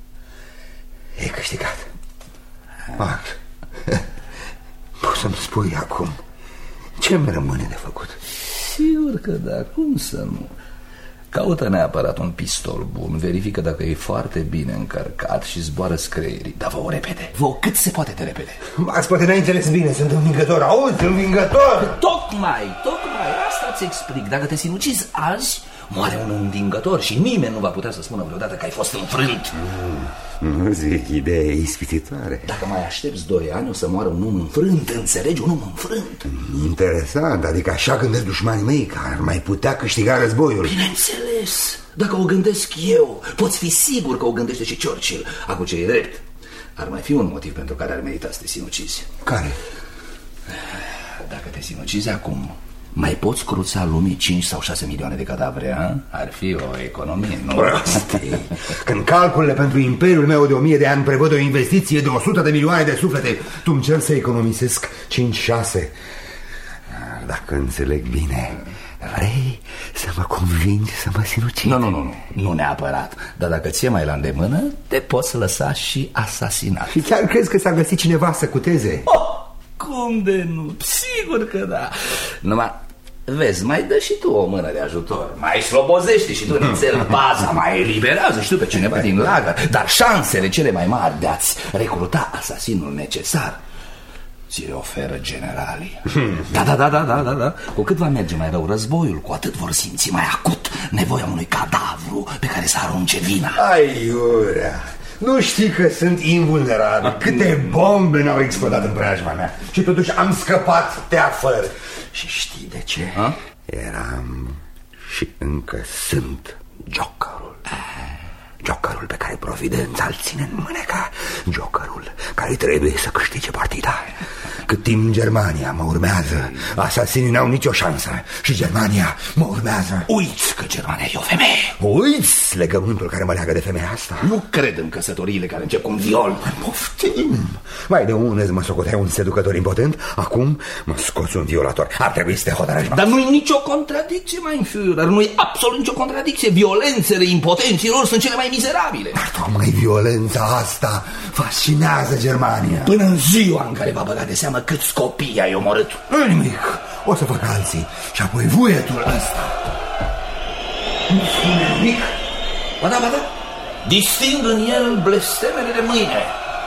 e câștigat. Max, poți să-mi spui acum ce-mi rămâne de făcut? Sigur că da, cum să nu? Caută neapărat un pistol bun, verifică dacă e foarte bine încărcat și zboară screierii. Dar vă repede, vă cât se poate de repede. Max, poate n-ai înțeles bine, sunt învingător, auzi, învingător. Tocmai, tocmai, asta ți explic. Dacă te sinucizi azi, moare un învingător și nimeni nu va putea să spună vreodată că ai fost înfrânt. Mm, nu zic, idee ispititoare. Dacă mai aștepți doi ani, o să moară un om înfrânt, înțelegi? Un om înfrânt. Interesant, adică așa gândesc dușmanii mei, că ar mai putea câștiga războiul. Bineînțeles, dacă o gândesc eu, poți fi sigur că o gândește și Churchill. Acum ce e drept, ar mai fi un motiv pentru care ar merita să te sinucizi. Care? Dacă te sinucizi acum, mai poți cruța lumii cinci sau șase milioane de cadavre, a? Ar fi o economie, nu? Prostii. Când calculele pentru imperiul meu de o mie de ani prevăd o investiție de o sută de milioane de suflete, tu îmi cer să economisesc cinci șase. Dacă înțeleg bine, vrei să mă convingi să mă sinucid? Nu, nu, nu, nu, nu neapărat. Dar dacă ți-e mai la îndemână, te poți lăsa și asasinat. Și chiar crezi că s-a găsit cineva să cuteze? Oh! Cum de nu? Sigur că da. Numai, vezi, mai dă și tu o mână de ajutor. Mai slobozește și tu nițel baza, mai eliberează și tu pe cineva din lagăr. Dar șansele cele mai mari de a-ți recruta asasinul necesar ți le oferă generalii. Da, da, da, da, da, da, da. Cu cât va merge mai rău războiul, cu atât vor simți mai acut nevoia unui cadavru pe care să arunce vina. Ai, iurea, nu știi că sunt invulnerabil? Câte bombe n-au explodat în preajma mea și totuși am scăpat teafăr. Și știi de ce? A? Eram și încă sunt Jokerul. Jokerul pe care Providența îl ține în mânecă. Jokerul care trebuie să câștige partida. Cât timp Germania mă urmează, asasinii n-au nicio șansă. Și Germania mă urmează. Uiți că Germania e o femeie. Uiți legământul care mă leagă de femeia asta. Nu cred în căsătoriile care încep cu un viol. Poftim. Mai de unde mă socoteai un seducător impotent, acum mă scoți un violator. Ar trebui să te hotărăști. Dar nu-i nicio contradicție, mein Führer. Nu-i absolut nicio contradicție. Violențele impotenților sunt cele mai mizerabile. Dar tocmai violența asta fascinează Germania. Până în ziua în care va băga de seamă câți copii ai omorât? Nu nimic, o să fac alții și apoi vuietul ăsta. Nu spune nimic? Ba da, ba da, disting în el blestemele de mâine.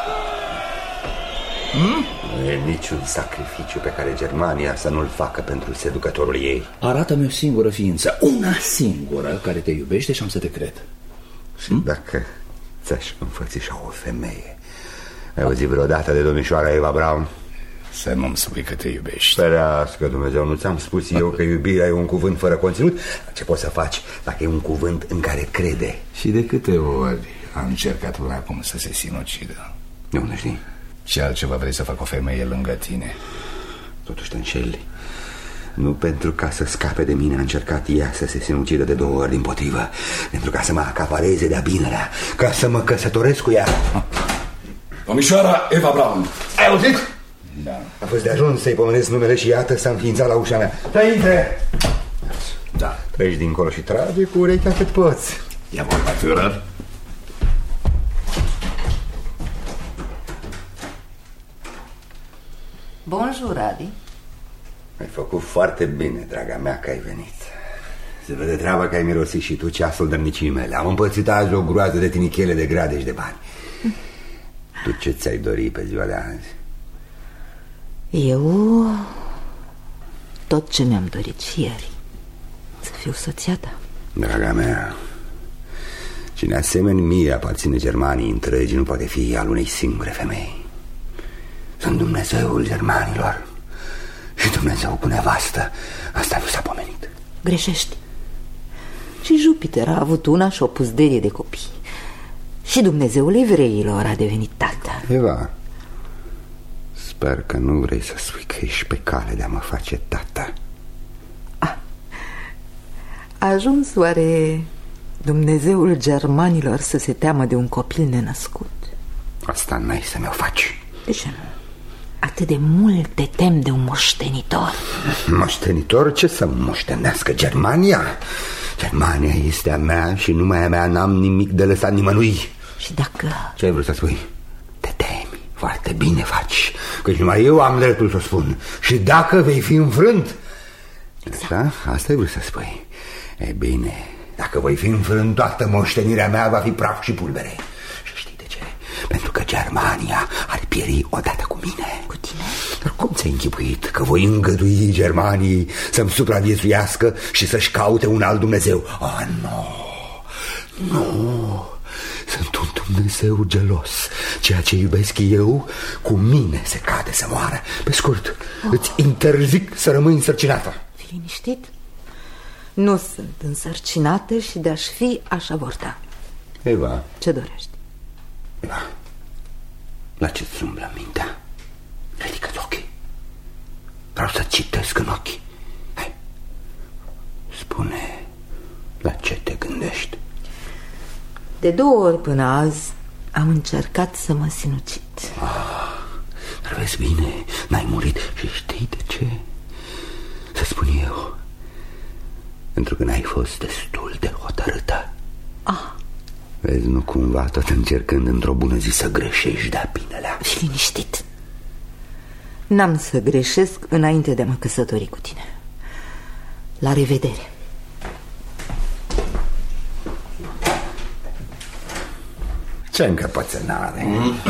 Hmm? Nu e niciun sacrificiu pe care Germania să nu-l facă pentru seducătorul ei. Arată-mi o singură ființă, una singură, care te iubește și am să te cred. Și hmm? dacă ți-aș înfățișa o femeie, ai auzit vreodată de domnișoara Eva Braun? Să nu-mi spui că te iubești. Ferească Dumnezeu, nu ți-am spus eu că iubirea e un cuvânt fără conținut? Ce poți să faci dacă e un cuvânt în care crede? Și de câte ori am încercat până acum să se sinucidă? De unde știi? Ce altceva vrei să fac o femeie lângă tine? Totuși te înșeli. Nu pentru ca să scape de mine a încercat ea să se sinucidă de două ori, dimpotrivă. Pentru ca să mă acapareze de-a binelea, ca să mă căsătoresc cu ea. Domnișoara Eva Braun. Ai auzit? Da. A fost de ajuns să-i pomenesc numele și iată s-a înființat la ușa mea. Te intre! Da. Treci dincolo și trage cu urechea cât poți. Ia vorba, Führer. Bonjour, Adi. Ai făcut foarte bine, draga mea, că ai venit. Se vede treaba că ai mirosit și tu ceasul dărnicii mele. Am împărțit azi o groază de tinichele, de grade și de bani. Tu ce ți-ai dori pe ziua de azi? Eu... tot ce mi-am dorit și ieri. Să fiu soția ta. Draga mea, cine asemeni mie aparține Germaniei întregi nu poate fi al unei singure femei. Sunt Dumnezeul germanilor și Dumnezeu cu nevastă. Asta nu s-a pomenit. Greșești. Și Jupiter a avut una și o puzderie de copii. Și Dumnezeul evreilor a devenit tată. Eva, sper că nu vrei să spui că ești pe cale de a mă face tată. A, a ajuns oare Dumnezeul germanilor să se teamă de un copil nenăscut? Asta n-ai să mi-o faci. De ce nu? Atât de mult te tem de un moștenitor. Moștenitor? Ce să moștenească? Germania? Germania este a mea și numai a mea, n-am nimic de lăsat nimănui. Și dacă... Ce ai vrut să spui? Te temi, foarte bine faci, căci numai eu am dreptul să spun. Și dacă vei fi înfrânt... Exact. Da? Asta ai vrut să spui. E bine, dacă voi fi înfrânt, toată moștenirea mea va fi praf și pulbere. Și știi de ce? Pentru că Germania ar pieri odată cu mine. Cu tine? Dar cum ți-ai închipuit că voi îngădui Germaniei să-mi supraviețuiască și să-și caute un alt Dumnezeu? Ah, nu, nu, sunt un Dumnezeu gelos. Ceea ce iubesc eu, cu mine se cade să moară. Pe scurt, oh. îți interzic să rămâi însărcinată. Fii liniștit. Nu sunt însărcinată și de-aș fi, aș avorta. Eva. Ce dorești? Eva, la ce-ți umblă mintea? Ridică-ți ochii. Vreau să citesc în ochi. Hai, spune, la ce te gândești? De două ori până azi am încercat să mă sinucid. Ah, dar vezi bine, n-ai murit. Și știi de ce? Să spun eu, pentru că n-ai fost destul de hotărâtă. Ah. Vezi, nu cumva tot încercând într-o bună zi să greșești de-a binelea. Fii liniștit. N-am să greșesc înainte de a mă căsători cu tine. La revedere. Ce încăpățânare.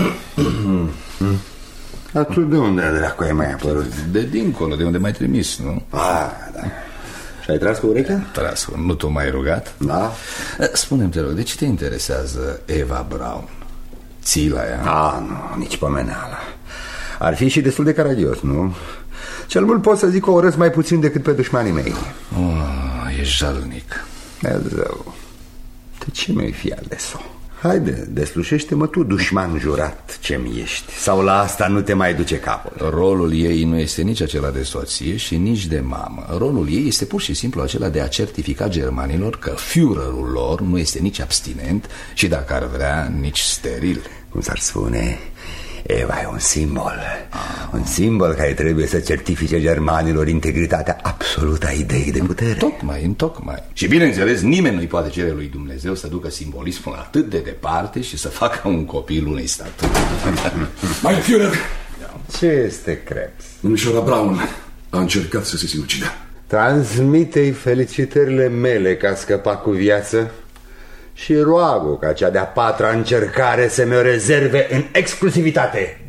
Dar tu de unde dracu ai mai apărut? De dincolo, de unde m-ai trimis, nu? Ah, da. Și ai tras cu urechea? Tras, nu tu m-ai rugat? Da. Spune-mi, te rog, de ce te interesează Eva Braun? Ții la ea? Ah, nu, nici pomeneala. Ar fi și destul de caragios, nu? Cel mult pot să zic că o urăsc mai puțin decât pe dușmanii mei. Oh, e jalnic. Dumnezeu, de ce mi-ai fi ales-o? Haide, deslușește-mă tu, dușman jurat ce-mi ești. Sau la asta nu te mai duce capul? Rolul ei nu este nici acela de soție și nici de mamă. Rolul ei este pur și simplu acela de a certifica germanilor că Führerul lor nu este nici abstinent și, dacă ar vrea, nici steril. Cum s-ar spune, Eva e un simbol. ah. Un simbol care trebuie să certifice germanilor integritatea absolută a ideii de putere. Tocmai, întocmai. Și bineînțeles, nimeni nu-i poate cere lui Dumnezeu să ducă simbolismul atât de departe și să facă un copil unei statui. Mein Führer, Ce este Krebs? Domnișoara Brown a încercat să se sinucidă. Transmite-i felicitările mele că a scăpat cu viață și roagă ca cea de-a patra încercare să mi-o rezerve în exclusivitate.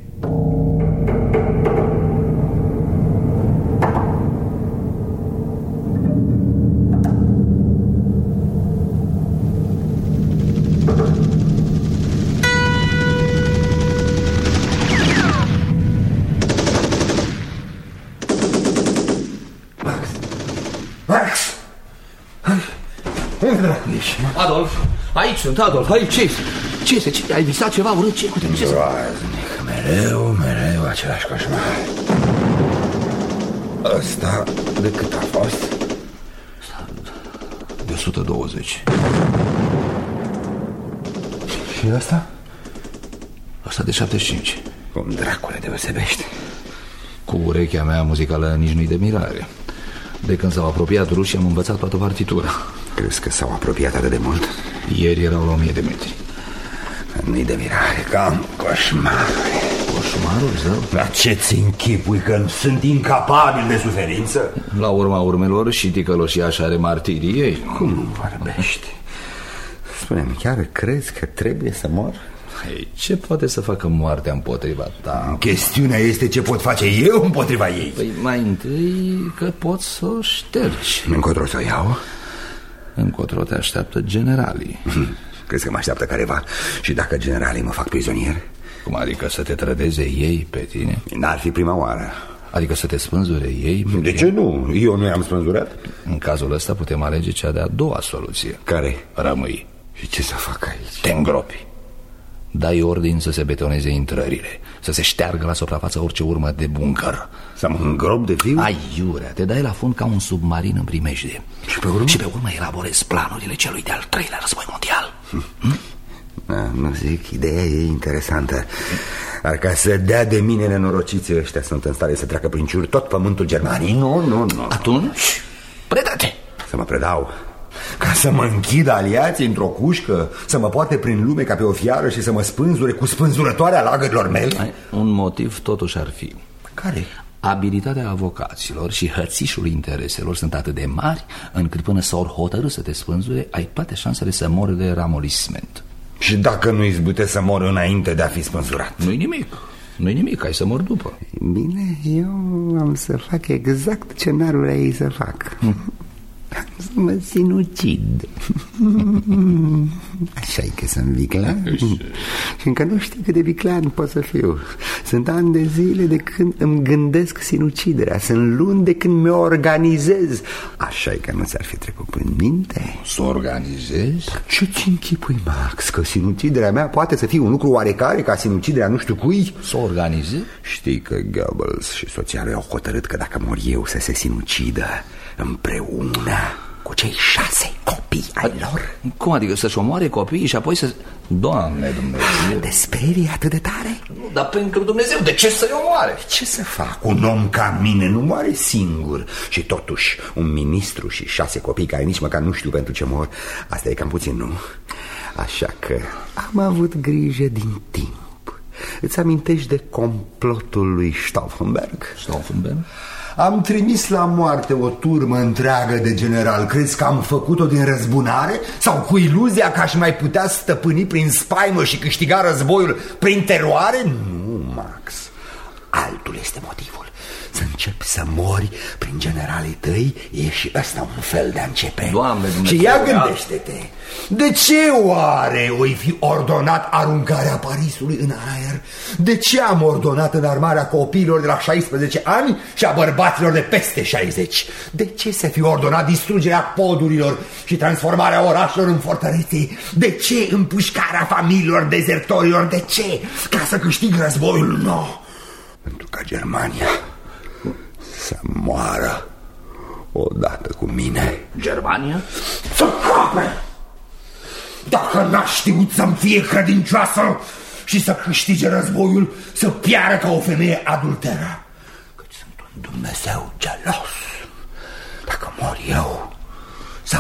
Adolf, aici sunt, Adolf, aici, ce ce este? Ce? Ai visat ceva urât? Ce? Cu ce? Mereu, mereu același coșmar. Ăsta de cât a fost? De o sută douăzeci. Și ăsta? Ăsta de șaptezeci și cinci. Cum dracule deosebește? Cu urechea mea muzicală nici nu-i de mirare. De când s-au apropiat rușii am învățat toată partitura. Crezi că s-au apropiat atât de mult? Ieri erau la o mie de metri. Nu-i de mirare, cam coșmar. Coșmarul, zău? Dar ce-ți închipui, că sunt incapabil de suferință? La urma urmelor și ticăloșia așa are martirii ei. Cum vorbești? Spune-mi, chiar crezi că trebuie să mor? Ei, ce poate să facă moartea împotriva ta? Chestiunea este ce pot face eu împotriva ei. Păi mai întâi că poți să o ștergi. Încotro să o iau? Încotro te așteaptă generalii. Crezi că mă așteaptă careva? Și dacă generalii mă fac prizonier? Cum adică să te trădeze ei pe tine? N-ar fi prima oară. Adică să te spânzure ei? De ce nu? Eu nu i-am spânzurat? În cazul ăsta putem alege cea de-a doua soluție. Care? Rămâi. Și ce să fac aici? Te îngropi. Dai ordin să se betoneze intrările, să se șteargă la suprafață orice urmă de buncăr. Să mă îngrop de viu? Aiurea, te dai la fund ca un submarin în primejde. Și pe urmă? Și pe urmă elaborezi planurile celui de-al treilea război mondial. hm? Da, nu zic, ideea e interesantă. Dar ca să dea de mine nenorociții ăștia sunt în stare să treacă prin ciuri tot pământul Germaniei. Nu, nu, nu. Atunci, predă-te. Să mă predau. Ca să mă închid aliații într-o cușcă, să mă poate prin lume ca pe o fiară și să mă spânzure cu spânzurătoarea lagărilor mele? Un motiv totuși ar fi. Care? Abilitatea avocaților și hățișul intereselor sunt atât de mari încât până s-or hotărâ să te spânzure, ai toate șansele să mori de ramolisment. Și dacă nu izbutesc să mor înainte de a fi spânzurat? Nu-i nimic. Nu-i nimic, ai să mor după. Bine, eu am să fac exact ce n-ar vrea ei să fac. Să mă sinucid. Așa-i că sunt viclean. Și încă nu știu cât de viclean pot să fiu. Sunt ani de zile de când îmi gândesc sinuciderea. Sunt luni de când mi-o organizez. Așa-i că nu ți-ar fi trecut prin minte? Să organizezi? Ce-ți închipui, Max? Că sinuciderea mea poate să fie un lucru oarecare ca sinuciderea nu știu cui? Să organizezi? Știi că Goebbels și soția lui au hotărât că dacă mor eu să se sinucidă împreună cu cei șase copii ai lor. Cum adică să-și omoare copiii și apoi să... Doamne Dumnezeu! Te sperii atât de tare? Nu, dar pentru Dumnezeu, de ce să-i omoare? Ce să fac? Un om ca mine nu moare singur. Și totuși un ministru și șase copii care nici măcar nu știu pentru ce mor, asta e cam puțin, nu? Așa că am avut grijă din timp. Îți amintești de complotul lui Stauffenberg? Stauffenberg? Am trimis la moarte o turmă întreagă de general. Crezi că am făcut-o din răzbunare? Sau cu iluzia că aș mai putea stăpâni prin spaimă și câștiga războiul prin teroare? Nu, Max. Altul este motivul. Să încep să mori prin generalii tăi. E și ăsta un fel de a începe. Doamne Dumnezeu! Și ia gândește-te. De ce oare oi fi ordonat aruncarea Parisului în aer? De ce am ordonat înarmarea copiilor de la șaisprezece ani și a bărbaților de peste șaizeci? De ce să fi ordonat distrugerea podurilor și transformarea orașelor în fortărețe? De ce împușcarea familiilor dezertorilor? De ce? Ca să câștig războiul? Nu. No. Pentru ca Germania să moară odată cu mine. Germania? Să cape! Dacă n-a știut să-mi fie credincioasă și să câștige războiul, să piară ca o femeie adulteră. Căci sunt un Dumnezeu gelos. Dacă mor eu, să piară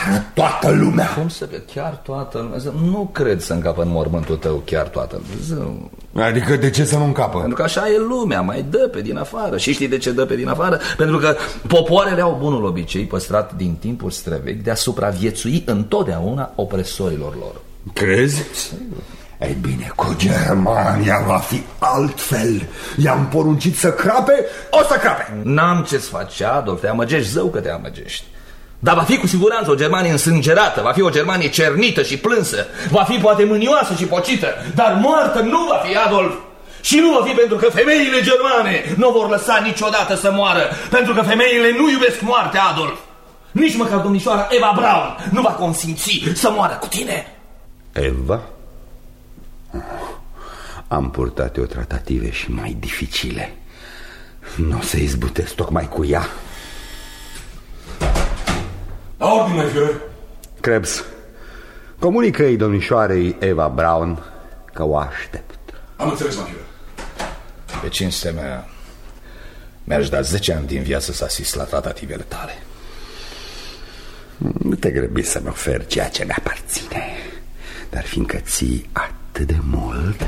Sară toată lumea. Cum să fie chiar toată lumea? Zău, nu cred să încapă în mormântul tău chiar toată lumea. Zău. Adică de ce să nu încapă? Pentru că așa e lumea, mai dă pe din afară. Și știi de ce dă pe din afară? Pentru că popoarele au bunul obicei păstrat din timpul străvechi de a supraviețui întotdeauna opresorilor lor. Crezi? Sigur. Ei bine, cu Germania va fi altfel. I-am poruncit să crape, o să crape. N-am ce-ți face, Adolf, te amăgești, zău că te amăgești. Dar va fi cu siguranță o Germanie însângerată, va fi o Germanie cernită și plânsă, va fi poate mânioasă și pocită, dar moartă nu va fi, Adolf. Și nu va fi pentru că femeile germane nu vor lăsa niciodată să moară, pentru că femeile nu iubesc moartea, Adolf. Nici măcar domnișoara Eva Braun nu va consimți să moară cu tine. Eva? Am purtat eu tratative și mai dificile. Nu o să izbutesc tocmai cu ea. La ordine, Führer. Krebs, comunică-i domnișoarei Eva Braun că o aștept. Am înțeles, mă, Führer. Pe cinstea mea, mi-aș da zece ani din viață să asist la tratativele tale. Nu te grăbi să-mi oferi ceea ce mi-aparține, dar fiindcă ții atât de mult...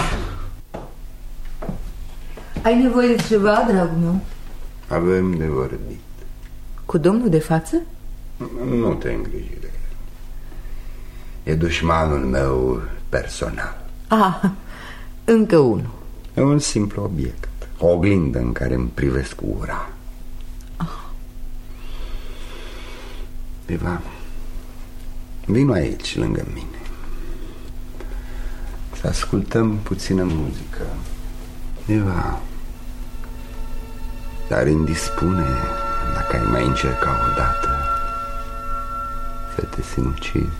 Ai nevoie de ceva, dragul meu? Avem de vorbit. Cu domnul de față? Nu te îngriji de el. E dușmanul meu personal. Ah, încă unul. E un simplu obiect, o oglindă în care îmi privesc ura. Ah. Eva, vino aici lângă mine să ascultăm puțină muzică. Eva, dar indispune dacă ai mai încerca odată să te sinucizi.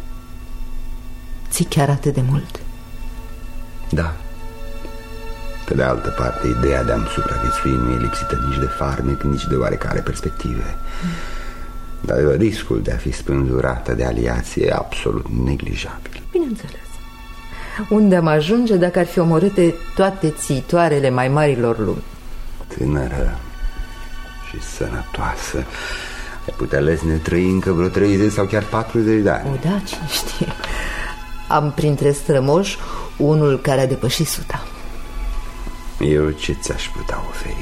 Ții chiar atât de mult? Da. Pe de altă parte, ideea de a-mi supraviețui nu e lipsită nici de farmec, nici de oarecare perspective. mm. Dar riscul de a fi spânzurată de aliație e absolut neglijabil. Bineînțeles. Unde am ajunge dacă ar fi omorâte toate țiitoarele mai marilor lumi? Tânără și sănătoasă, ai putea lesne trăi încă vreo treizeci sau chiar patruzeci de ani. O, da, cine știe. Am printre strămoși unul care a depășit suta. Eu ce ți-aș putea oferi?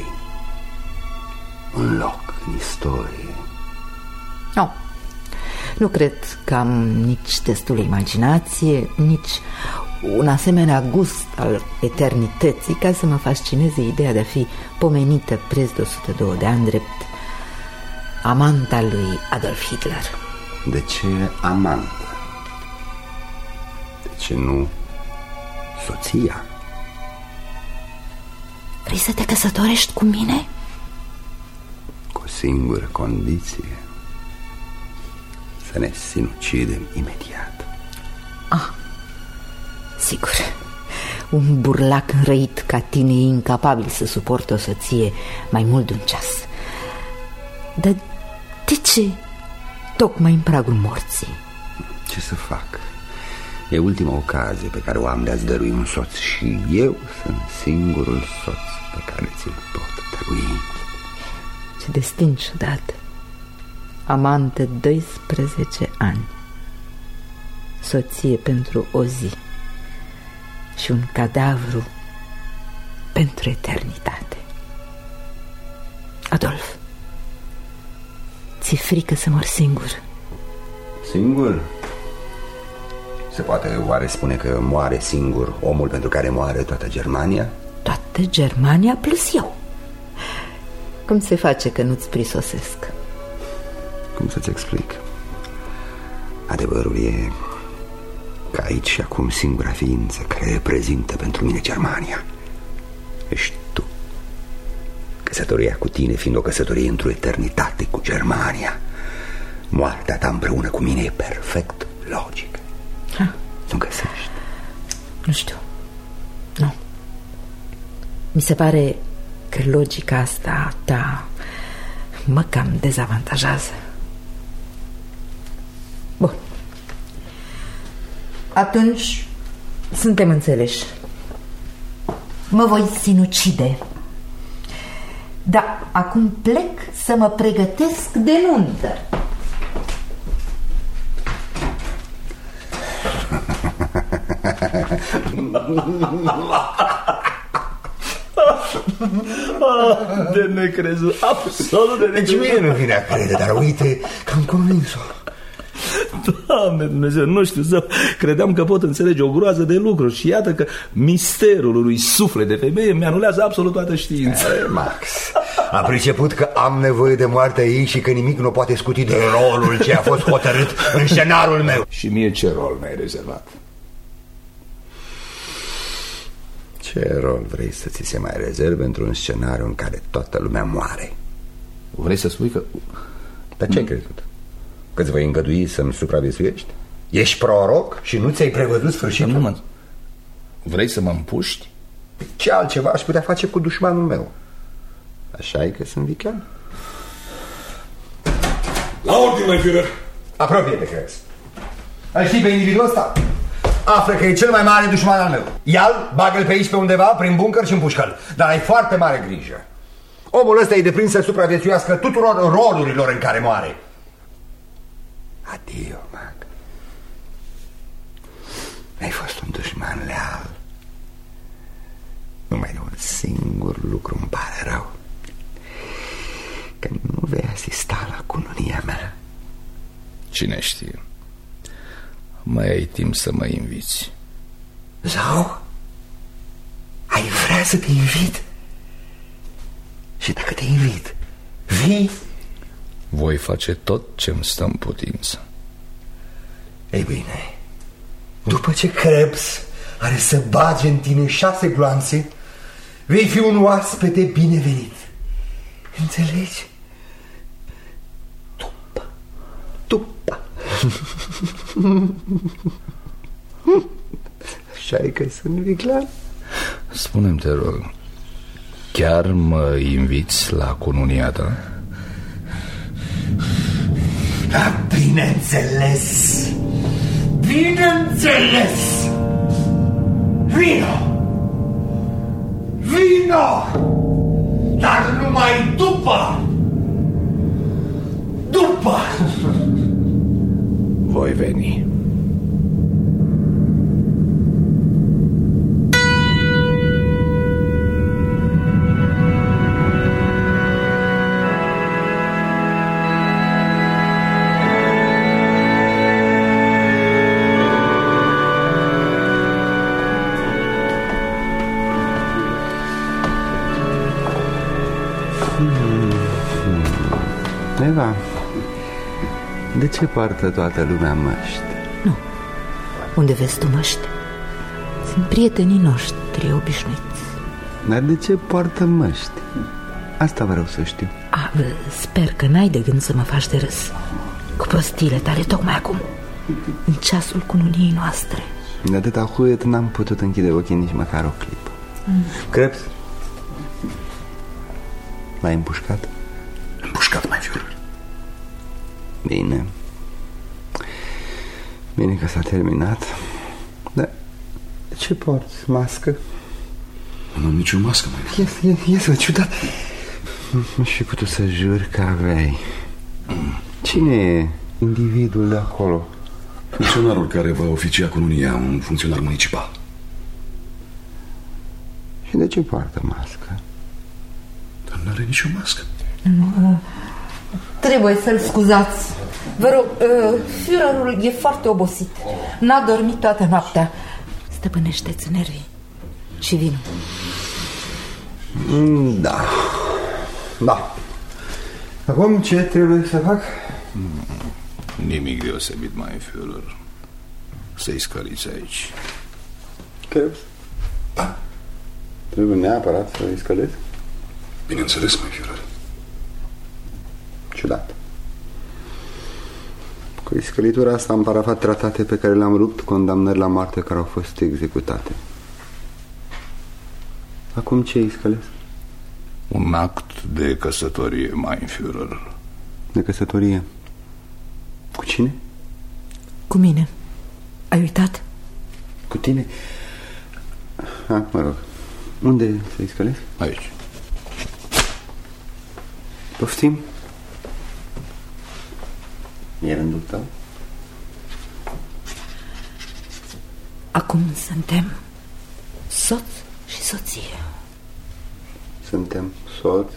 Un loc în istorie. Nu, nu cred că am nici destulă imaginație, nici un asemenea gust al eternității ca să mă fascineze ideea de a fi pomenită preț de o sută doi de ani drept amanta lui Adolf Hitler. De ce amantă? De ce nu soția? Vrei să te căsătorești cu mine? Cu o singură condiție: să ne sinucidem imediat. Ah, sigur. Un burlac înrăit ca tine e incapabil să suporte o soție mai mult de un ceas. Dar de ce tocmai în pragul morții? Ce să fac? E ultima ocazie pe care o am de a-ți dărui un soț și eu sunt singurul soț pe care ți-l pot dărui. Ce destin ciudat. Amante doisprezece ani, soție pentru o zi și un cadavru pentru eternitate. Adolf, ți-e frică să mor singur? Singur? Se poate oare spune că moare singur omul pentru care moare toată Germania? Toată Germania plus eu. Cum se face că nu-ți prisosesc? Cum să-ți explic? Adevărul e că aici și acum singura ființă care reprezintă pentru mine Germania ești tu. Căsătoria cu tine fiind o căsătorie într-o eternitate cu Germania, moartea ta împreună cu mine e perfect logic. Ha. Nu găsești? Nu știu. Nu. Mi se pare că logica asta ta mă cam dezavantajează. Bun. Atunci suntem înțeleși. Mă voi sinucide. Dar acum plec să mă pregătesc de nuntă. De necrezut, absolut de necrezut. Deci mie nu vine a crede, dar uite că am convins-o. Doamne Dumnezeu, nu știu, să credeam că pot înțelege o groază de lucruri și iată că misterul unui suflet de femeie mi-anulează absolut toată știința. E, Max, am priceput că am nevoie de moartea ei și că nimic nu poate scuti de rolul ce a fost hotărât în scenarul meu. Și mie ce rol mi-ai rezervat? Ce rol vrei să ți se mai rezerve într-un scenariu în care toată lumea moare? Vrei să spui că... Dar ce ai crezut? Că-ți voi îngădui să-mi supraviețuiești? Ești proroc și nu ți-ai prevăzut sfârșitul? Nu mă... Vrei să mă împuști? Ce altceva aș putea face cu dușmanul meu? Așa e că sunt viclean. La ordine, mein Führer! Apropie-te, crezi. Îl știi pe individul ăsta? Află că e cel mai mare dușman al meu. Ia-l, bagă-l pe aici pe undeva, prin bunker și împușcă-l. Dar ai foarte mare grijă. Omul ăsta e deprins să supraviețuiască tuturor rolurilor în care moare. Adio, Mac. Ai fost un dușman leal. Numai de un singur lucru îmi pare rău: că nu vei asista la cununia mea. Cine știe? Mai ai timp să mă inviți. Zau, ai vrea să te invit? Și dacă te invit, vii? Voi face tot ce-mi stă în putință. Ei bine, după ce Krebs are să bage în tine șase gloanțe, vei fi un oaspete binevenit. Înțelegi? Tupa, tupa. Așa e că sunt viclean. Spune-mi, te rog, chiar mă inviți la cununia ta? Da, bineînțeles. Bineînțeles. Vino. Vino. Dar numai după. După. Voi veni. Eva, de ce poartă toată lumea măști? Nu. Unde vezi tu măști? Sunt prietenii noștri obișnuiți. Dar de ce poartă măști? Asta vreau să știu. A, sper că n-ai de gând să mă faci de râs cu prostiile tale tocmai acum, în ceasul cununiei noastre. De atâta huiet n-am putut închide ochii nici măcar o clipă. mm. Krebs, l-ai împușcat? Împușcat, mein Führer. Bine. Bine că s-a terminat. Dar de ce porți mască? Nu am nicio mască, mai. Ies, ies, ies, ciudat. Nu-și fi putut să jur că aveai. mm. Cine e individul de acolo? Funcționarul care va oficia cununia, un funcționar municipal. Și de ce poartă mască? Dar nu are nicio mască. Nu, trebuie să-l scuzați. Vă rog, uh, Führerul e foarte obosit. N-a dormit toată noaptea. Stăpânește-ți nervii și vinul. mm, Da. Da. Acum ce trebuie să fac? Nimic deosebit, mai Führer. Să-i scăliți aici. Krebs? Da. Trebuie neapărat să-i scălesc? Bineînțeles, mai Führer. Ciudat. Cu scălitura asta am parafat tratate pe care le-am rupt, condamnări la moarte care au fost executate. Acum ce îi scălesc? Un act de căsătorie, mein Führer. De căsătorie? Cu cine? Cu mine. Ai uitat? Cu tine? Ha, mă rog. Unde să-i scălesc? Aici. Poftim? E rândul tău? Acum suntem soț și soție. Suntem soț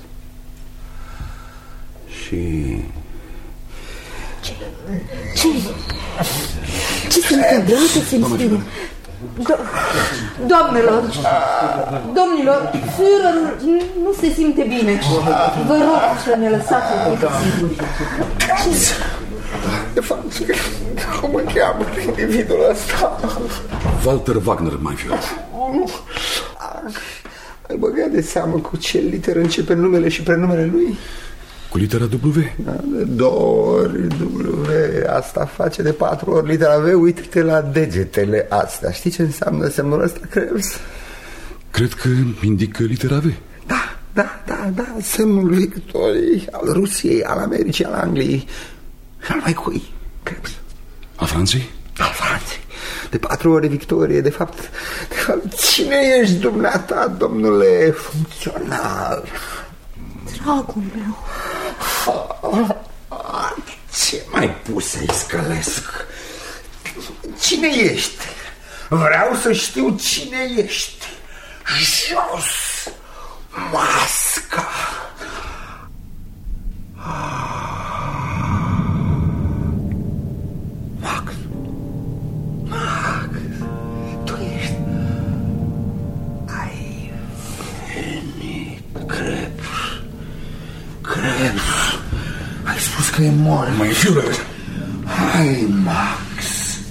și... Ce? Ce? Ce se întâmplă? Nu te simți bine? Do- Doamnelor, domnilor, Führerul nu se simte bine. Vă rog să ne lăsați un pic siguri. Ce? De fapt, cum mă cheamă individul ăsta? Walter Wagner, mai fiu. Ai băgat de seamă cu ce literă începe numele și prenumele lui? Cu litera W? Da, de două ori W. Asta face de patru ori litera V. Uite-te la degetele astea. Știi ce înseamnă semnul ăsta, Krebs? Cred că indică litera V. Da, da, da, da. Semnul victoriei al Rusiei, al Americii, al Angliei. Și al mai cui, Krebs? A Franței? Al Franței. De patru ori victorie. De fapt, de fapt, cine ești dumneata, domnule funcțional? Dragul meu. Ce mai pus să-i scălesc? Cine ești? Vreau să știu cine ești. Jos masca. Max. Max. Tu ești. Ai venit, Krebs. Krebs. Ai spus că e mort. Mai Führer. Hai, Max.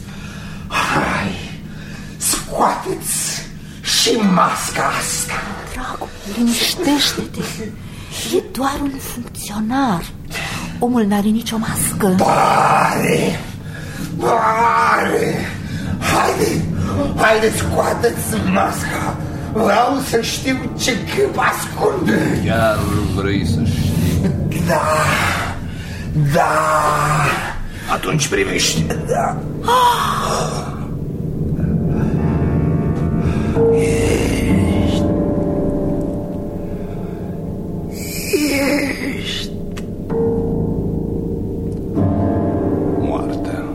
Hai. Scoateți și masca asta. Dragul, liniștește-te. E doar un funcționar. Omul n-are nicio mască. Pare. Pare. Haide. Haide, scoateți masca. Vreau să știu ce chip ascunde. Chiar vrei să știi? Da. Da. Atunci privești. Da. Ești. Ești. Moartea.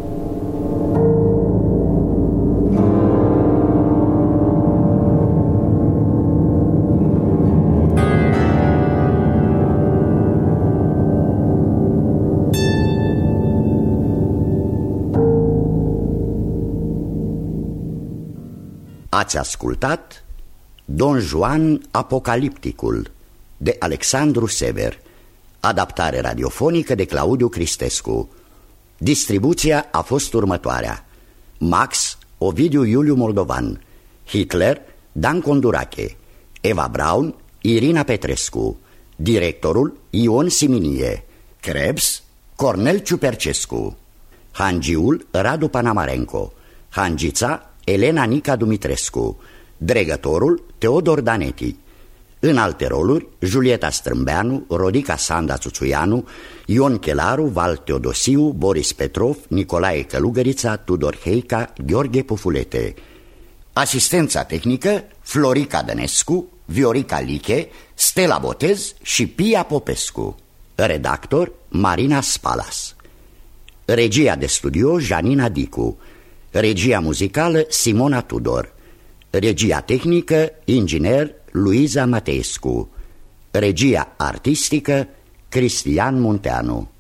Ați ascultat Don Juan Apocalipticul de Alexandru Sever, adaptare radiofonică de Claudiu Cristescu. Distribuția a fost următoarea: Max, Ovidiu Iuliu Moldovan; Hitler, Dan Condurache; Eva Braun, Irina Petrescu; directorul Ion Siminie; Krebs, Cornel Ciupercescu; Hangiul, Radu Panamarenco; Hangița, Elena Nica Dumitrescu; dregătorul, Teodor Daneti. În alte roluri, Julieta Strâmbeanu, Rodica Sanda Țuțuianu, Ion Chelaru, Val Teodosiu, Boris Petrov, Nicolae Călugărița, Tudor Heica, Gheorghe Pufulete. Asistența tehnică, Florica Dănescu, Viorica Liche, Stella Botez și Pia Popescu. Redactor, Marina Spalas. Regia de studio, Janina Dicu. Regia muzicală, Simona Tudor. Regia tehnică, inginer Luiza Mateescu. Regia artistică, Cristian Munteanu.